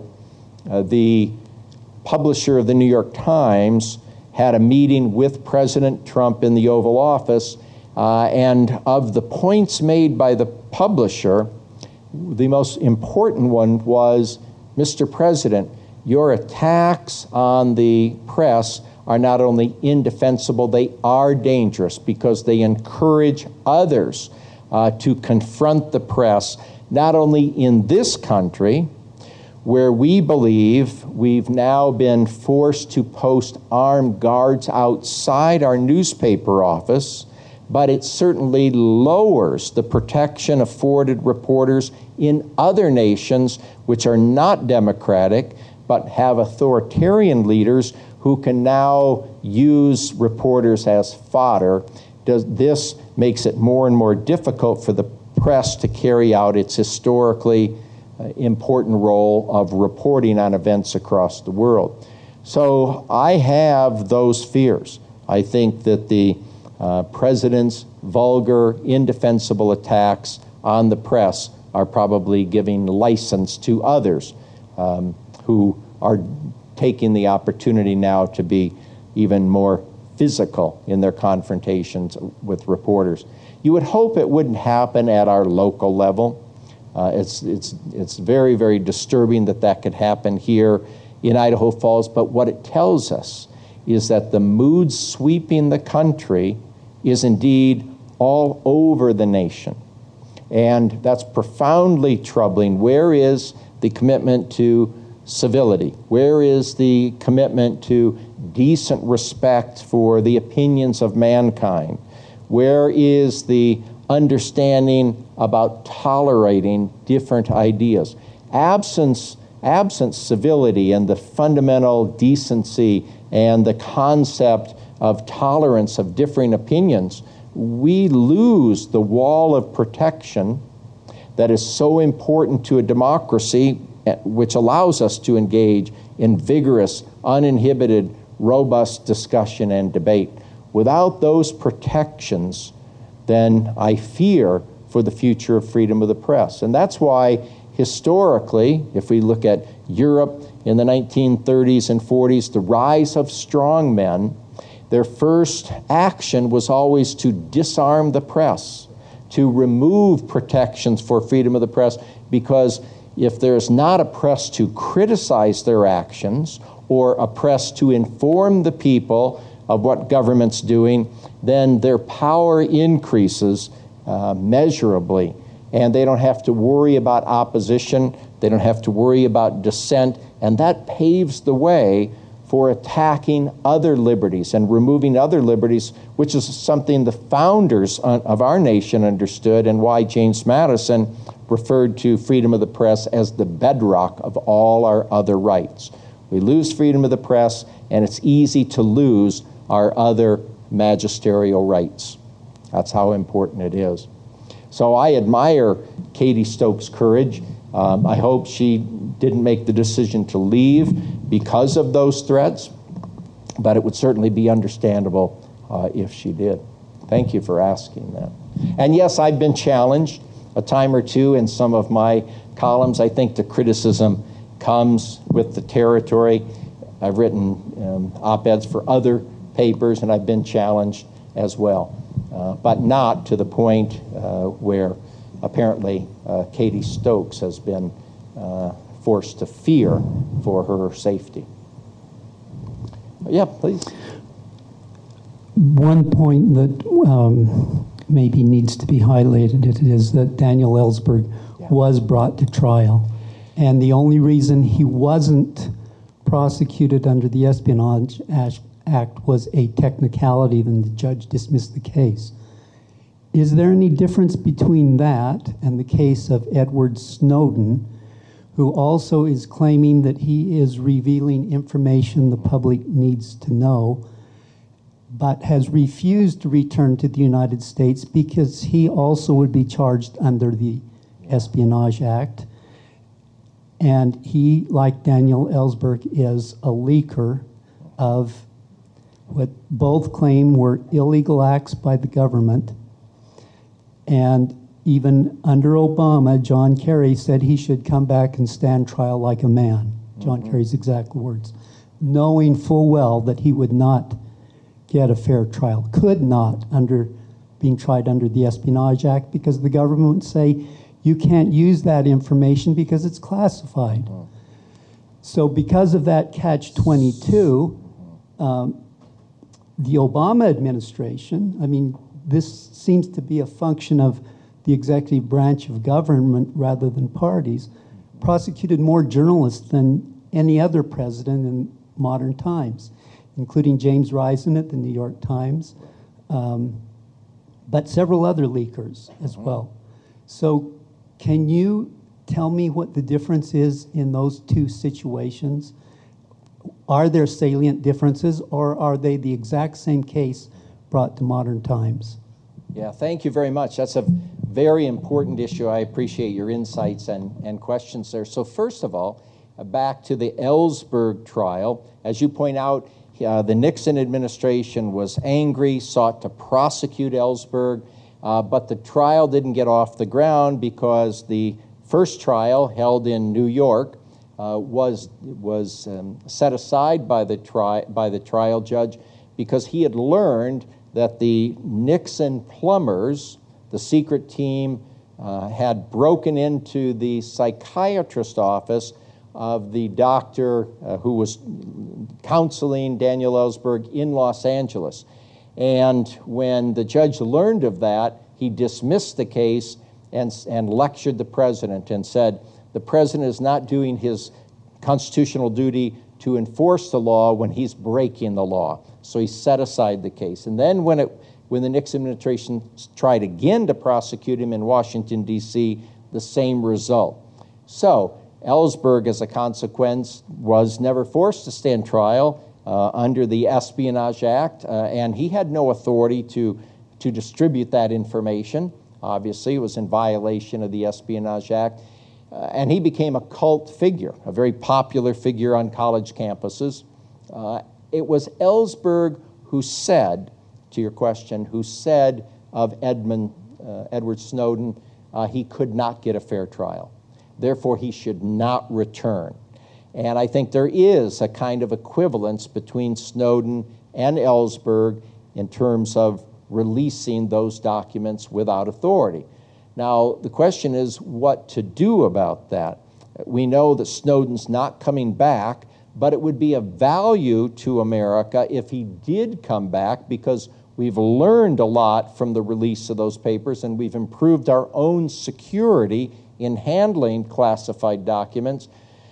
the publisher of the New York Times had a meeting with President Trump in the Oval Office, and of the points made by the publisher, the most important one was, Mr. President, your attacks on the press are not only indefensible, they are dangerous because they encourage others to confront the press, not only in this country, where we believe we've now been forced to post armed guards outside our newspaper office, but it certainly lowers the protection afforded reporters in other nations which are not democratic, but have authoritarian leaders who can now use reporters as fodder. This makes it more and more difficult for the press to carry out its historically important role of reporting on events across the world. So I have those fears. I think that the president's vulgar, indefensible attacks on the press are probably giving license to others who are taking the opportunity now to be even more physical in their confrontations with reporters. You would hope it wouldn't happen at our local level. It's very, very disturbing that could happen here in Idaho Falls, but what it tells us is that the mood sweeping the country is indeed all over the nation. And that's profoundly troubling. Where is the commitment to civility? Where is the commitment to decent respect for the opinions of mankind? Where is the understanding about tolerating different ideas? Absence civility and the fundamental decency and the concept of tolerance of differing opinions, we lose the wall of protection that is so important to a democracy, which allows us to engage in vigorous, uninhibited, robust discussion and debate. Without those protections, then I fear for the future of freedom of the press. And that's why historically, if we look at Europe in the 1930s and 40s, the rise of strongmen, their first action was always to disarm the press, to remove protections for freedom of the press, because if there's not a press to criticize their actions or a press to inform the people of what government's doing, then their power increases measurably. And they don't have to worry about opposition, they don't have to worry about dissent, and that paves the way for attacking other liberties and removing other liberties, which is something the founders of our nation understood, and why James Madison referred to freedom of the press as the bedrock of all our other rights. We lose freedom of the press, and it's easy to lose our other magisterial rights. That's how important it is. So I admire Katie Stokes' courage. I hope she didn't make the decision to leave because of those threats, but it would certainly be understandable if she did. Thank you for asking that. And yes, I've been challenged a time or two in some of my columns. I think the criticism comes with the territory. I've written op-eds for other papers, and I've been challenged as well, but not to the point where apparently Katie Stokes has been forced to fear for her safety. Yeah, please. One point that maybe needs to be highlighted is that Daniel Ellsberg was brought to trial, and the only reason he wasn't prosecuted under the Espionage Act was a technicality, then the judge dismissed the case. Is there any difference between that and the case of Edward Snowden, who also is claiming that he is revealing information the public needs to know, but has refused to return to the United States because he also would be charged under the Espionage Act? And he, like Daniel Ellsberg, is a leaker of what both claim were illegal acts by the government. And even under Obama, John Kerry said he should come back and stand trial like a man. John Kerry's exact words. Knowing full well that he would not get a fair trial, could not, under being tried under the Espionage Act, because the government would say, you can't use that information because it's classified. So because of that catch-22, the Obama administration, I mean, this seems to be a function of the executive branch of government rather than parties, prosecuted more journalists than any other president in modern times, including James Risen at the New York Times, but several other leakers as well. So can you tell me what the difference is in those two situations? Are there salient differences, or are they the exact same case brought to modern times? Yeah, thank you very much. That's a very important issue. I appreciate your insights and questions there. So first of all, back to the Ellsberg trial. As you point out, the Nixon administration was angry, sought to prosecute Ellsberg, but the trial didn't get off the ground because the first trial, held in New York, was set aside by the trial judge because he had learned that the Nixon plumbers, the secret team, had broken into the psychiatrist office of the doctor who was counseling Daniel Ellsberg in Los Angeles. And when the judge learned of that, he dismissed the case and lectured the president and said, the president is not doing his constitutional duty to enforce the law when he's breaking the law. So he set aside the case. And then when the Nixon administration tried again to prosecute him in Washington, D.C., the same result. So Ellsberg, as a consequence, was never forced to stand trial under the Espionage Act, and he had no authority to distribute that information. Obviously, it was in violation of the Espionage Act. And he became a cult figure, a very popular figure on college campuses. It was Ellsberg who said, to your question, who said of Edward Snowden, he could not get a fair trial. Therefore, he should not return. And I think there is a kind of equivalence between Snowden and Ellsberg in terms of releasing those documents without authority. Now, the question is what to do about that. We know that Snowden's not coming back, but it would be of value to America if he did come back, because we've learned a lot from the release of those papers, and we've improved our own security in handling classified documents.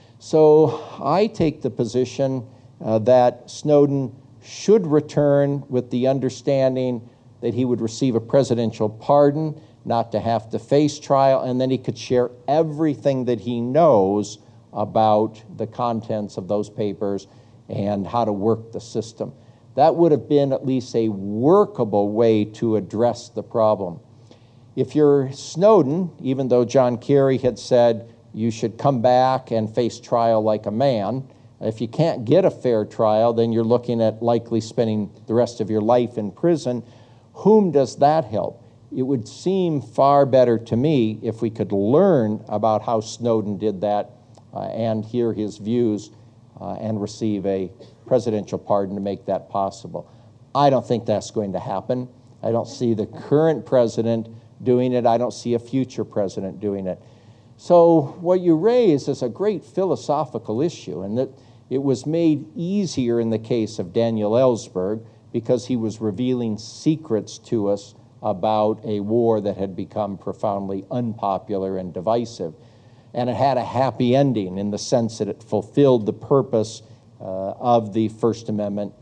So I take the position that Snowden should return with the understanding that he would receive a presidential pardon, not to have to face trial, and then he could share everything that he knows about the contents of those papers and how to work the system. That would have been at least a workable way to address the problem. If you're Snowden, even though John Kerry had said you should come back and face trial like a man, if you can't get a fair trial, then you're looking at likely spending the rest of your life in prison. Whom does that help? It would seem far better to me if we could learn about how Snowden did that and hear his views and receive a presidential pardon to make that possible. I don't think that's going to happen. I don't see the current president doing it. I don't see a future president doing it. So what you raise is a great philosophical issue, and that it was made easier in the case of Daniel Ellsberg because he was revealing secrets to us about a war that had become profoundly unpopular and divisive. And it had a happy ending in the sense that it fulfilled the purpose of the First Amendment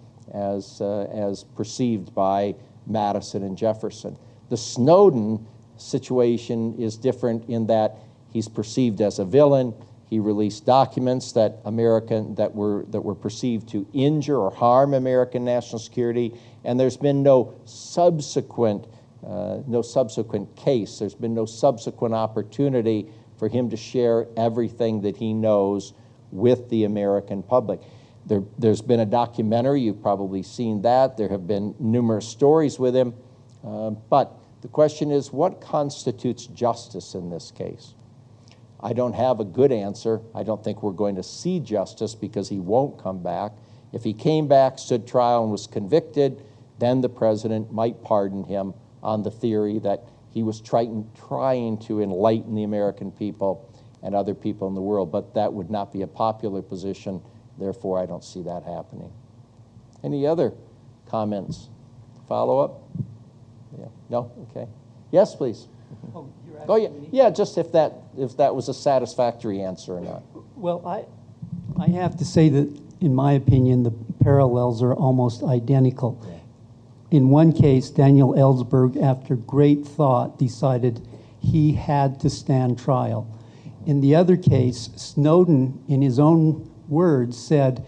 as perceived by Madison and Jefferson. The Snowden situation is different in that he's perceived as a villain. He released documents that were perceived to injure or harm American national security, and there's been no subsequent case. There's been no subsequent opportunity for him to share everything that he knows with the American public. There's been a documentary, you've probably seen that. There have been numerous stories with him. But the question is, what constitutes justice in this case? I don't have a good answer. I don't think we're going to see justice because he won't come back. If he came back, stood trial, and was convicted, then the president might pardon him on the theory that he was trying to enlighten the American people and other people in the world. But that would not be a popular position. Therefore, I don't see that happening. Any other comments? Follow-up? Yeah. No? Okay. Yes, please. Oh, yeah. Yeah, just if that was a satisfactory answer or not. Well, I have to say that, in my opinion, the parallels are almost identical. Yeah. In one case, Daniel Ellsberg, after great thought, decided he had to stand trial. In the other case, Snowden, in his own words, said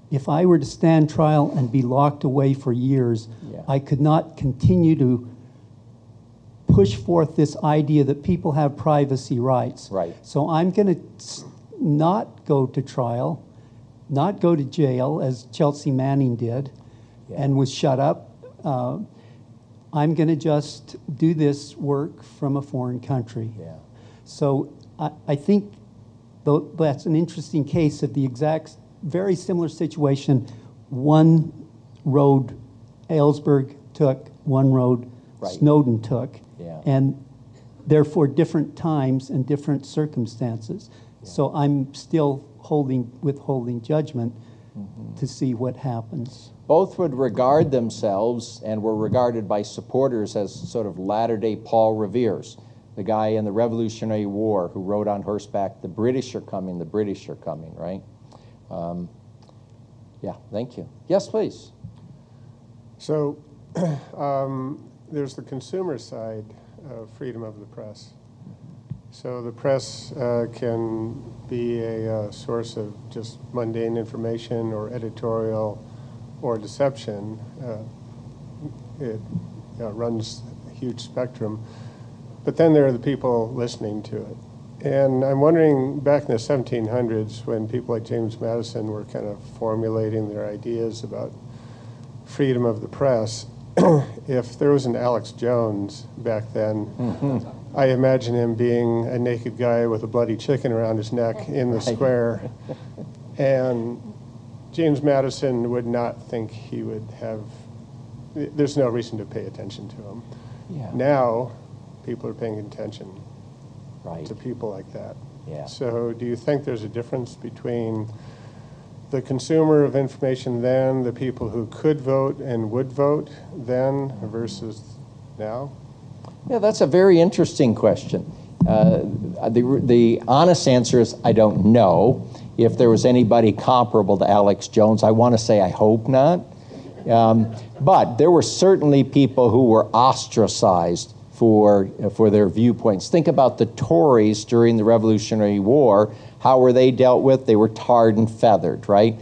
if I were to stand trial and be locked away for years, Yeah. I could not continue to push forth this idea that people have privacy rights. Right. So I'm going to not go to trial, not go to jail as Chelsea Manning did, and was shut up. I'm going to just do this work from a foreign country. Yeah. So I think that's an interesting case of the exact, very similar situation. One road Ellsberg took, one road Right. Snowden took, Yeah. and therefore different times and different circumstances. So I'm still withholding judgment to see what happens. Both would regard themselves and were regarded by supporters as sort of latter-day Paul Revere's, the guy in the Revolutionary War who rode on horseback, "The British are coming, the British are coming," right? Yeah, thank you. Yes, please. So there's the consumer side of freedom of the press. So the press can be a source of just mundane information or editorial or deception. It runs a huge spectrum. But then there are the people listening to it. And I'm wondering, back in the 1700s, when people like James Madison were kind of formulating their ideas about freedom of the press, if there was an Alex Jones back then, I imagine him being a naked guy with a bloody chicken around his neck in the square. And James Madison would not think he would have, there's no reason to pay attention to him. Yeah. Now, people are paying attention Right. to people like that. Yeah. So do you think there's a difference between the consumer of information then, the people who could vote and would vote then versus now? Yeah, that's a very interesting question. The honest answer is I don't know if there was anybody comparable to Alex Jones. I want to say I hope not. But there were certainly people who were ostracized for their viewpoints. Think about the Tories during the Revolutionary War. How were they dealt with? They were tarred and feathered, right,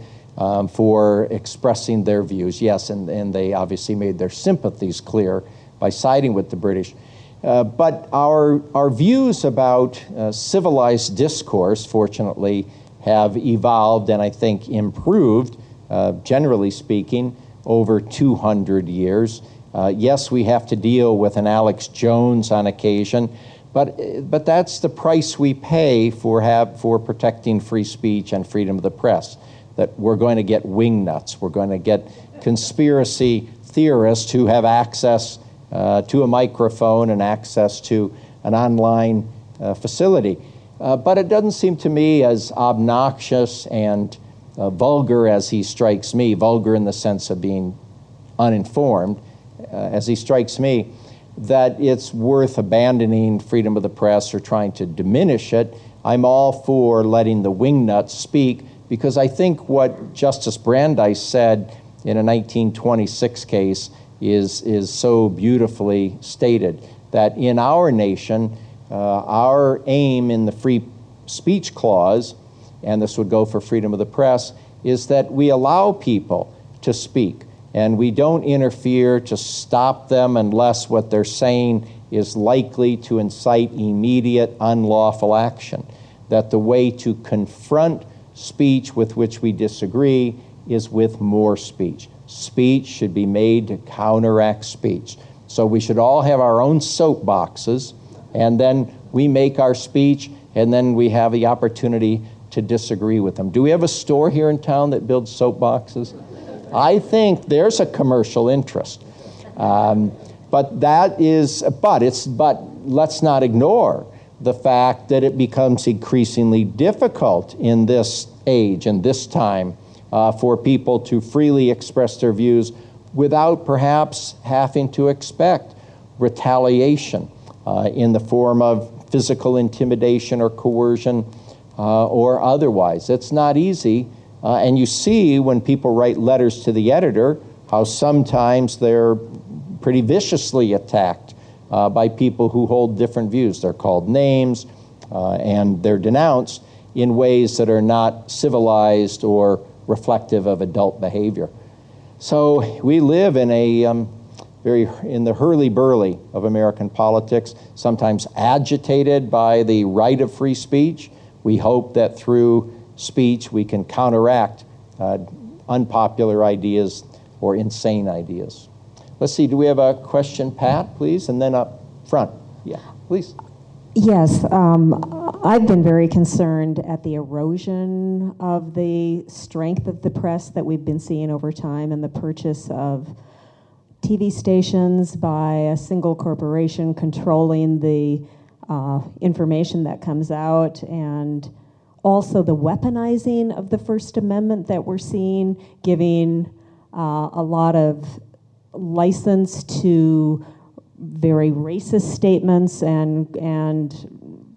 for expressing their views. Yes, and they obviously made their sympathies clear by siding with the British. But our views about civilized discourse, fortunately, have evolved and I think improved, generally speaking, over 200 years. Yes, we have to deal with an Alex Jones on occasion, but that's the price we pay for protecting free speech and freedom of the press. That we're going to get wingnuts, we're going to get conspiracy theorists who have access to a microphone and access to an online facility. But it doesn't seem to me as obnoxious and vulgar as he strikes me, vulgar in the sense of being uninformed, as he strikes me, that it's worth abandoning freedom of the press or trying to diminish it. I'm all for letting the wingnuts speak, because I think what Justice Brandeis said in a 1926 case is so beautifully stated, that in our nation, our aim in the free speech clause, and this would go for freedom of the press, is that we allow people to speak, and we don't interfere to stop them unless what they're saying is likely to incite immediate unlawful action. That the way to confront speech with which we disagree is with more speech. Speech should be made to counteract speech. So we should all have our own soapboxes, and then we make our speech, and then we have the opportunity to disagree with them. Do we have a store here in town that builds soapboxes? I think there's a commercial interest. But let's not ignore the fact that it becomes increasingly difficult in this age and this time for people to freely express their views without perhaps having to expect retaliation in the form of physical intimidation or coercion or otherwise. It's not easy. And you see when people write letters to the editor how sometimes they're pretty viciously attacked by people who hold different views. They're called names and they're denounced in ways that are not civilized or reflective of adult behavior. So we live in a in the hurly-burly of American politics, sometimes agitated by the right of free speech. We hope that through speech we can counteract unpopular ideas or insane ideas. Let's see, do we have a question, Pat, please? And then up front. Yeah, please. Yes, I've been very concerned at the erosion of the strength of the press that we've been seeing over time and the purchase of TV stations by a single corporation controlling the information that comes out, and also the weaponizing of the First Amendment that we're seeing, giving a lot of license to very racist statements and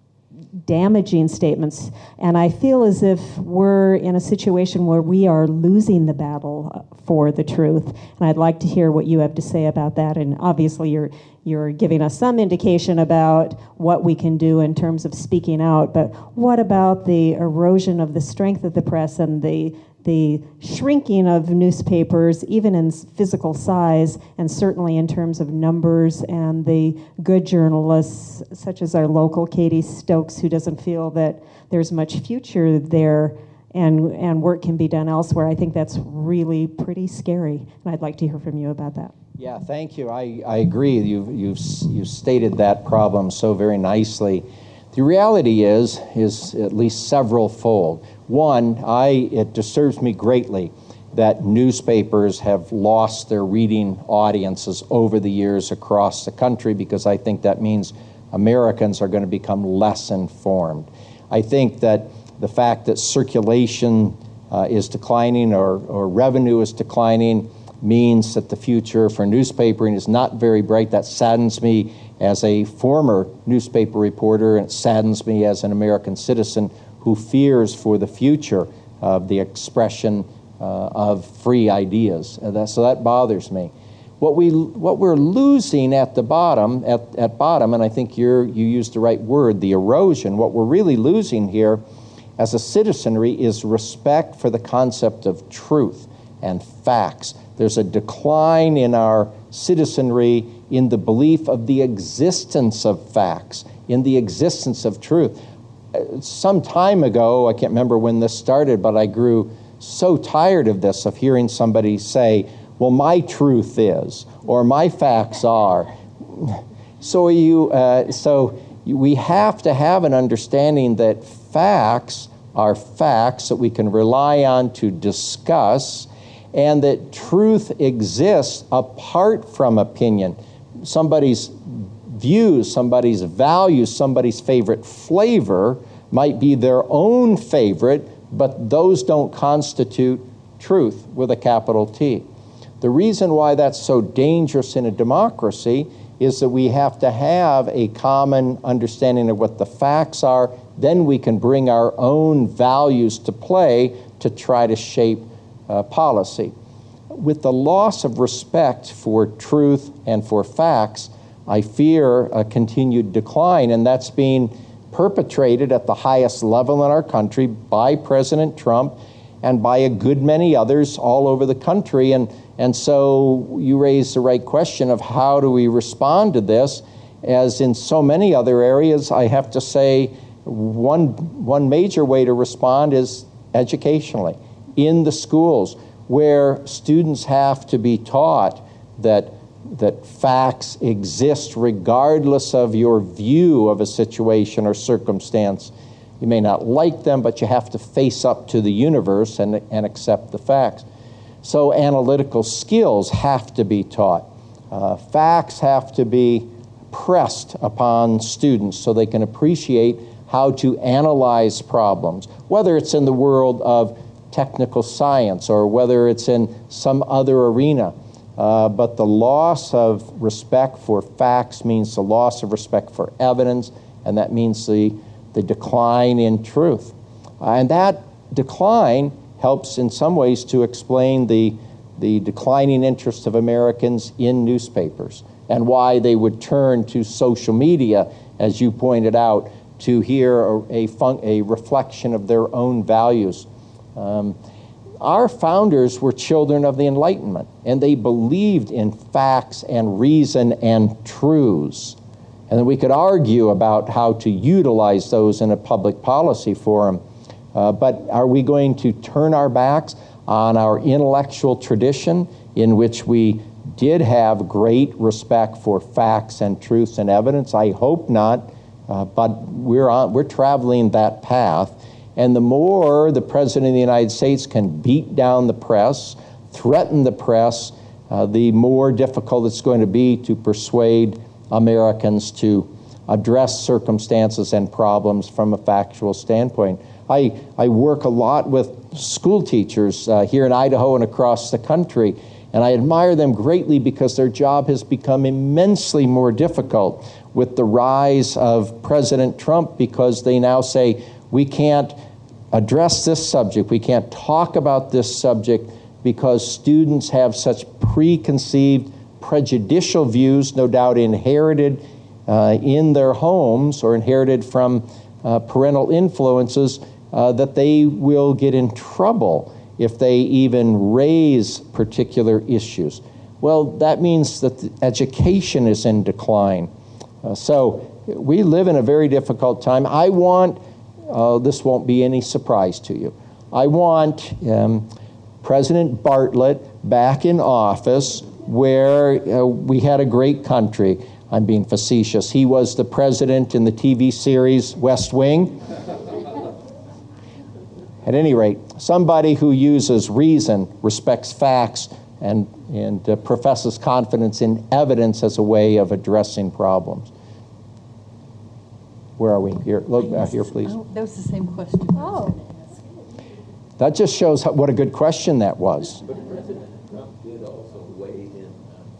damaging statements. And I feel as if we're in a situation where we are losing the battle for the truth. And I'd like to hear what you have to say about that. And obviously you're giving us some indication about what we can do in terms of speaking out. But what about the erosion of the strength of the press and the shrinking of newspapers, even in physical size, and certainly in terms of numbers, and the good journalists, such as our local Katie Stokes, who doesn't feel that there's much future there and work can be done elsewhere? I think that's really pretty scary, and I'd like to hear from you about that. Yeah, thank you. I agree. You've stated that problem so very nicely. The reality is at least several-fold. One, it disturbs me greatly that newspapers have lost their reading audiences over the years across the country, because I think that means Americans are going to become less informed. I think that the fact that circulation is declining or revenue is declining means that the future for newspapering is not very bright. That saddens me as a former newspaper reporter, and it saddens me as an American citizen who fears for the future of the expression of free ideas. So that bothers me. What we're losing at the bottom, at bottom, and I think you used the right word, the erosion. What we're really losing here as a citizenry is respect for the concept of truth and facts. There's a decline in our citizenry in the belief of the existence of facts, in the existence of truth. Some time ago, I can't remember when this started, but I grew so tired of this, of hearing somebody say, well, my truth is, or my facts are. So we have to have an understanding that facts are facts that we can rely on to discuss, and that truth exists apart from opinion. Somebody's views, somebody's values, somebody's favorite flavor might be their own favorite, but those don't constitute truth with a capital T. The reason why that's so dangerous in a democracy is that we have to have a common understanding of what the facts are. Then we can bring our own values to play to try to shape policy. With the loss of respect for truth and for facts, I fear a continued decline, and that's being perpetrated at the highest level in our country by President Trump and by a good many others all over the country. And so you raise the right question of how do we respond to this? As in so many other areas, I have to say one major way to respond is educationally, in the schools, where students have to be taught that facts exist regardless of your view of a situation or circumstance. You may not like them, but you have to face up to the universe and accept the facts. So analytical skills have to be taught. Facts have to be pressed upon students so they can appreciate how to analyze problems, whether it's in the world of technical science or whether it's in some other arena. But the loss of respect for facts means the loss of respect for evidence, and that means the decline in truth. And that decline helps in some ways to explain the declining interest of Americans in newspapers and why they would turn to social media, as you pointed out, to hear a reflection of their own values. our founders were children of the Enlightenment, and they believed in facts and reason and truths. And then we could argue about how to utilize those in a public policy forum. But are we going to turn our backs on our intellectual tradition, in which we did have great respect for facts and truths and evidence? I hope not, but we're traveling that path. And the more the President of the United States can beat down the press, threaten the press, the more difficult it's going to be to persuade Americans to address circumstances and problems from a factual standpoint. I work a lot with school teachers here in Idaho and across the country, and I admire them greatly because their job has become immensely more difficult with the rise of President Trump, because they now say, we can't address this subject, we can't talk about this subject because students have such preconceived, prejudicial views, no doubt inherited in their homes or inherited from parental influences, that they will get in trouble if they even raise particular issues. Well, that means that the education is in decline. So we live in a very difficult time. I want, this won't be any surprise to you, I want President Bartlett back in office where we had a great country. I'm being facetious. He was the president in the TV series West Wing. At any rate, somebody who uses reason, respects facts, and professes confidence in evidence as a way of addressing problems. Where are we? Here, look here, please. Oh, that was the same question. Oh. That just shows what a good question that was. But President Trump did also weigh in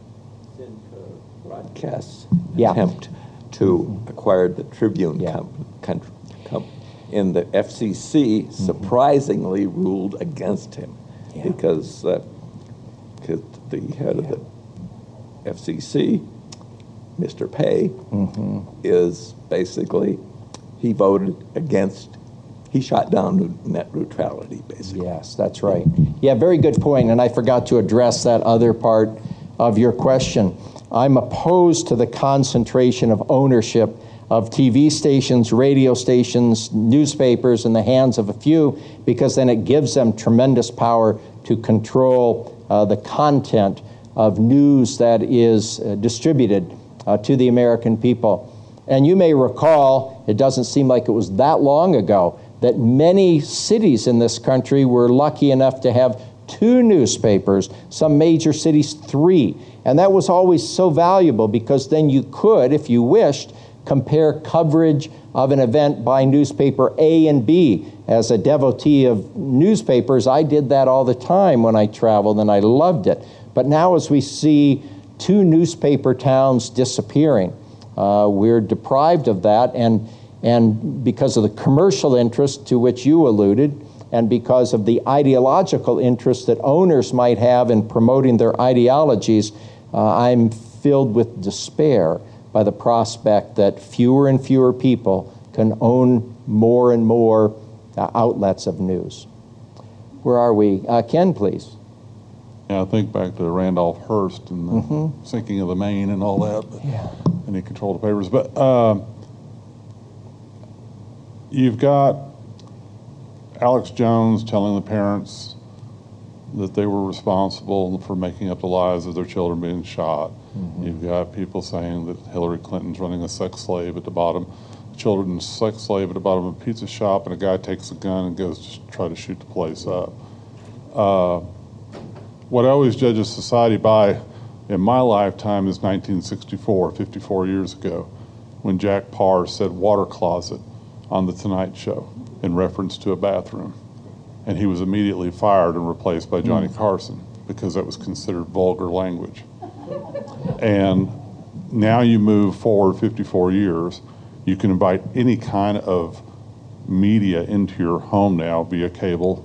broadcast's attempt to acquire the Tribune and the FCC surprisingly ruled against him because the head of the FCC, Mr. Pei, is basically, he voted against, he shot down net neutrality, basically. Yes, that's right. Yeah, very good point, and I forgot to address that other part of your question. I'm opposed to the concentration of ownership of TV stations, radio stations, newspapers in the hands of a few, because then it gives them tremendous power to control the content of news that is distributed to the American people. And you may recall, it doesn't seem like it was that long ago, that many cities in this country were lucky enough to have 2 newspapers, some major cities 3. And that was always so valuable, because then you could, if you wished, compare coverage of an event by newspaper A and B. As a devotee of newspapers, I did that all the time when I traveled, and I loved it. But now as we see 2 newspaper towns disappearing, we're deprived of that, and because of the commercial interest to which you alluded, and because of the ideological interest that owners might have in promoting their ideologies, I'm filled with despair by the prospect that fewer and fewer people can own more and more outlets of news. Where are we? Ken, please. Yeah, I think back to Randolph Hearst and the sinking of the Maine and all that. And he controlled the papers. But you've got Alex Jones telling the parents that they were responsible for making up the lives of their children being shot. You've got people saying that Hillary Clinton's running a sex slave at the bottom, children's sex slave at the bottom of a pizza shop, and a guy takes a gun and goes to try to shoot the place up. What I always judge a society by in my lifetime is 1964, 54 years ago, when Jack Paar said water closet on The Tonight Show in reference to a bathroom. And he was immediately fired and replaced by Johnny Carson because that was considered vulgar language. And now you move forward 54 years, you can invite any kind of media into your home now via cable.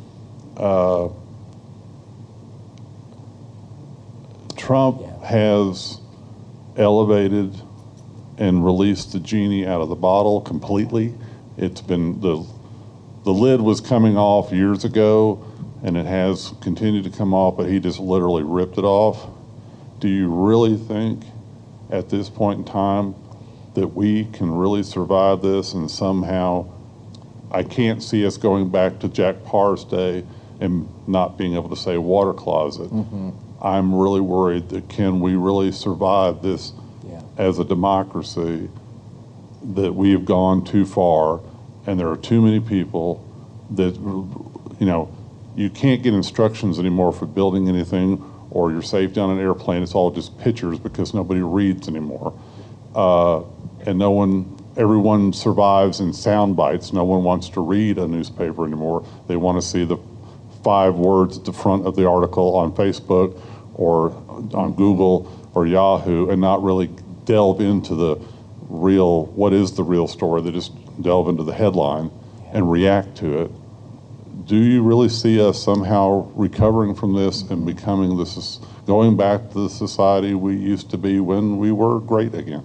Trump has elevated and released the genie out of the bottle completely. It's been the lid was coming off years ago. and it has continued to come off, but he just literally ripped it off. Do you really think at this point in time that we can really survive this, and somehow I can't see us going back to Jack Parr's day and not being able to say water closet. I'm really worried that can we really survive this as a democracy, that we have gone too far and there are too many people that, you can't get instructions anymore for building anything, or you're safe down an airplane. It's all just pictures because nobody reads anymore. And everyone survives in sound bites. No one wants to read a newspaper anymore. They want to see the 5 words at the front of the article on Facebook or on Google or Yahoo, and not really delve into what is the real story. They just delve into the headline and react to it. Do you really see us somehow recovering from this and going back to the society we used to be when we were great again?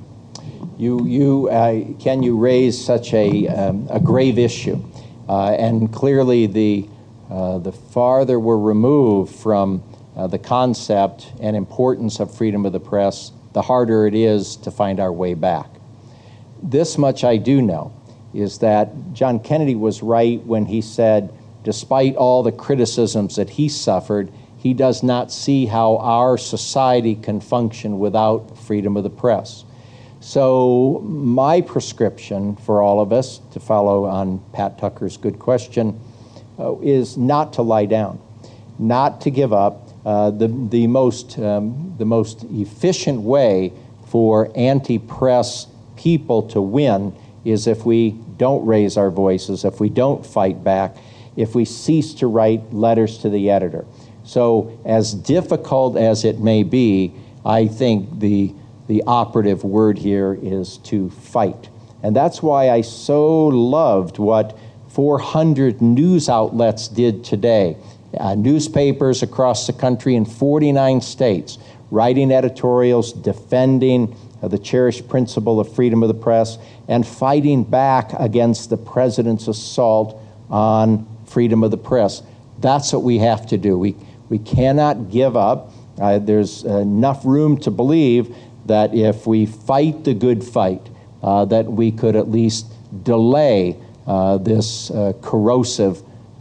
Ken, you raise such a grave issue, and clearly the farther we're removed from the concept and importance of freedom of the press, the harder it is to find our way back. This much I do know, is that John Kennedy was right when he said, despite all the criticisms that he suffered, he does not see how our society can function without freedom of the press. So my prescription for all of us, to follow on Pat Tucker's good question, is not to lie down, not to give up. The most efficient way for anti-press people to win is if we don't raise our voices, if we don't fight back, if we cease to write letters to the editor. So as difficult as it may be, I think the operative word here is to fight. And that's why I so loved what 400 news outlets did today. Newspapers across the country in 49 states, writing editorials, defending the cherished principle of freedom of the press, and fighting back against the president's assault on freedom of the press. That's what we have to do. We cannot give up. There's enough room to believe that if we fight the good fight, that we could at least delay this corrosive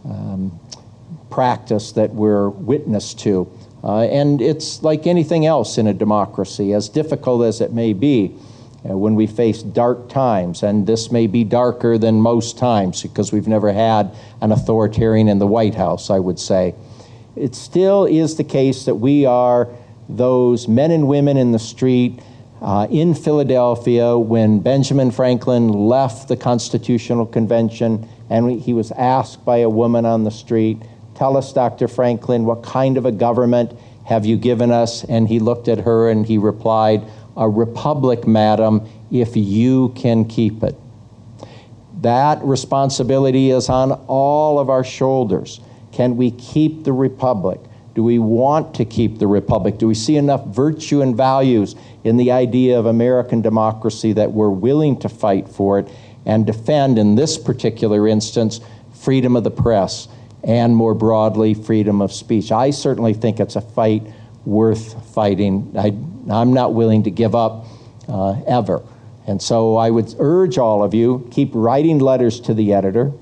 practice that we're witness to. And it's like anything else in a democracy, as difficult as it may be, when we face dark times, and this may be darker than most times because we've never had an authoritarian in the White House, I would say. It still is the case that we are those men and women in the street in Philadelphia when Benjamin Franklin left the Constitutional Convention and he was asked by a woman on the street, "Tell us, Dr. Franklin, what kind of a government have you given us?" And he looked at her and he replied, "A republic, madam, if you can keep it." That responsibility is on all of our shoulders. Can we keep the republic? Do we want to keep the republic? Do we see enough virtue and values in the idea of American democracy that we're willing to fight for it and defend, in this particular instance, freedom of the press and more broadly, freedom of speech? I certainly think it's a fight worth fighting. I'm not willing to give up ever. And so I would urge all of you, keep writing letters to the editor.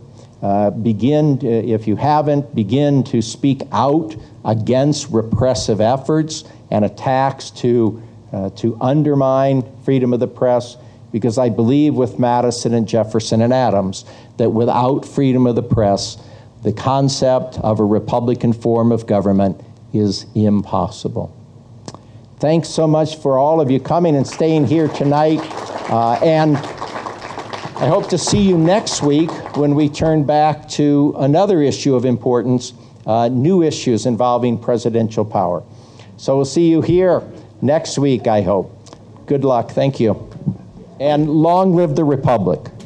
If you haven't, begin to speak out against repressive efforts and attacks to undermine freedom of the press, because I believe with Madison and Jefferson and Adams that without freedom of the press, the concept of a Republican form of government is impossible. Thanks so much for all of you coming and staying here tonight. And I hope to see you next week when we turn back to another issue of importance, new issues involving presidential power. So we'll see you here next week, I hope. Good luck. Thank you. And long live the Republic.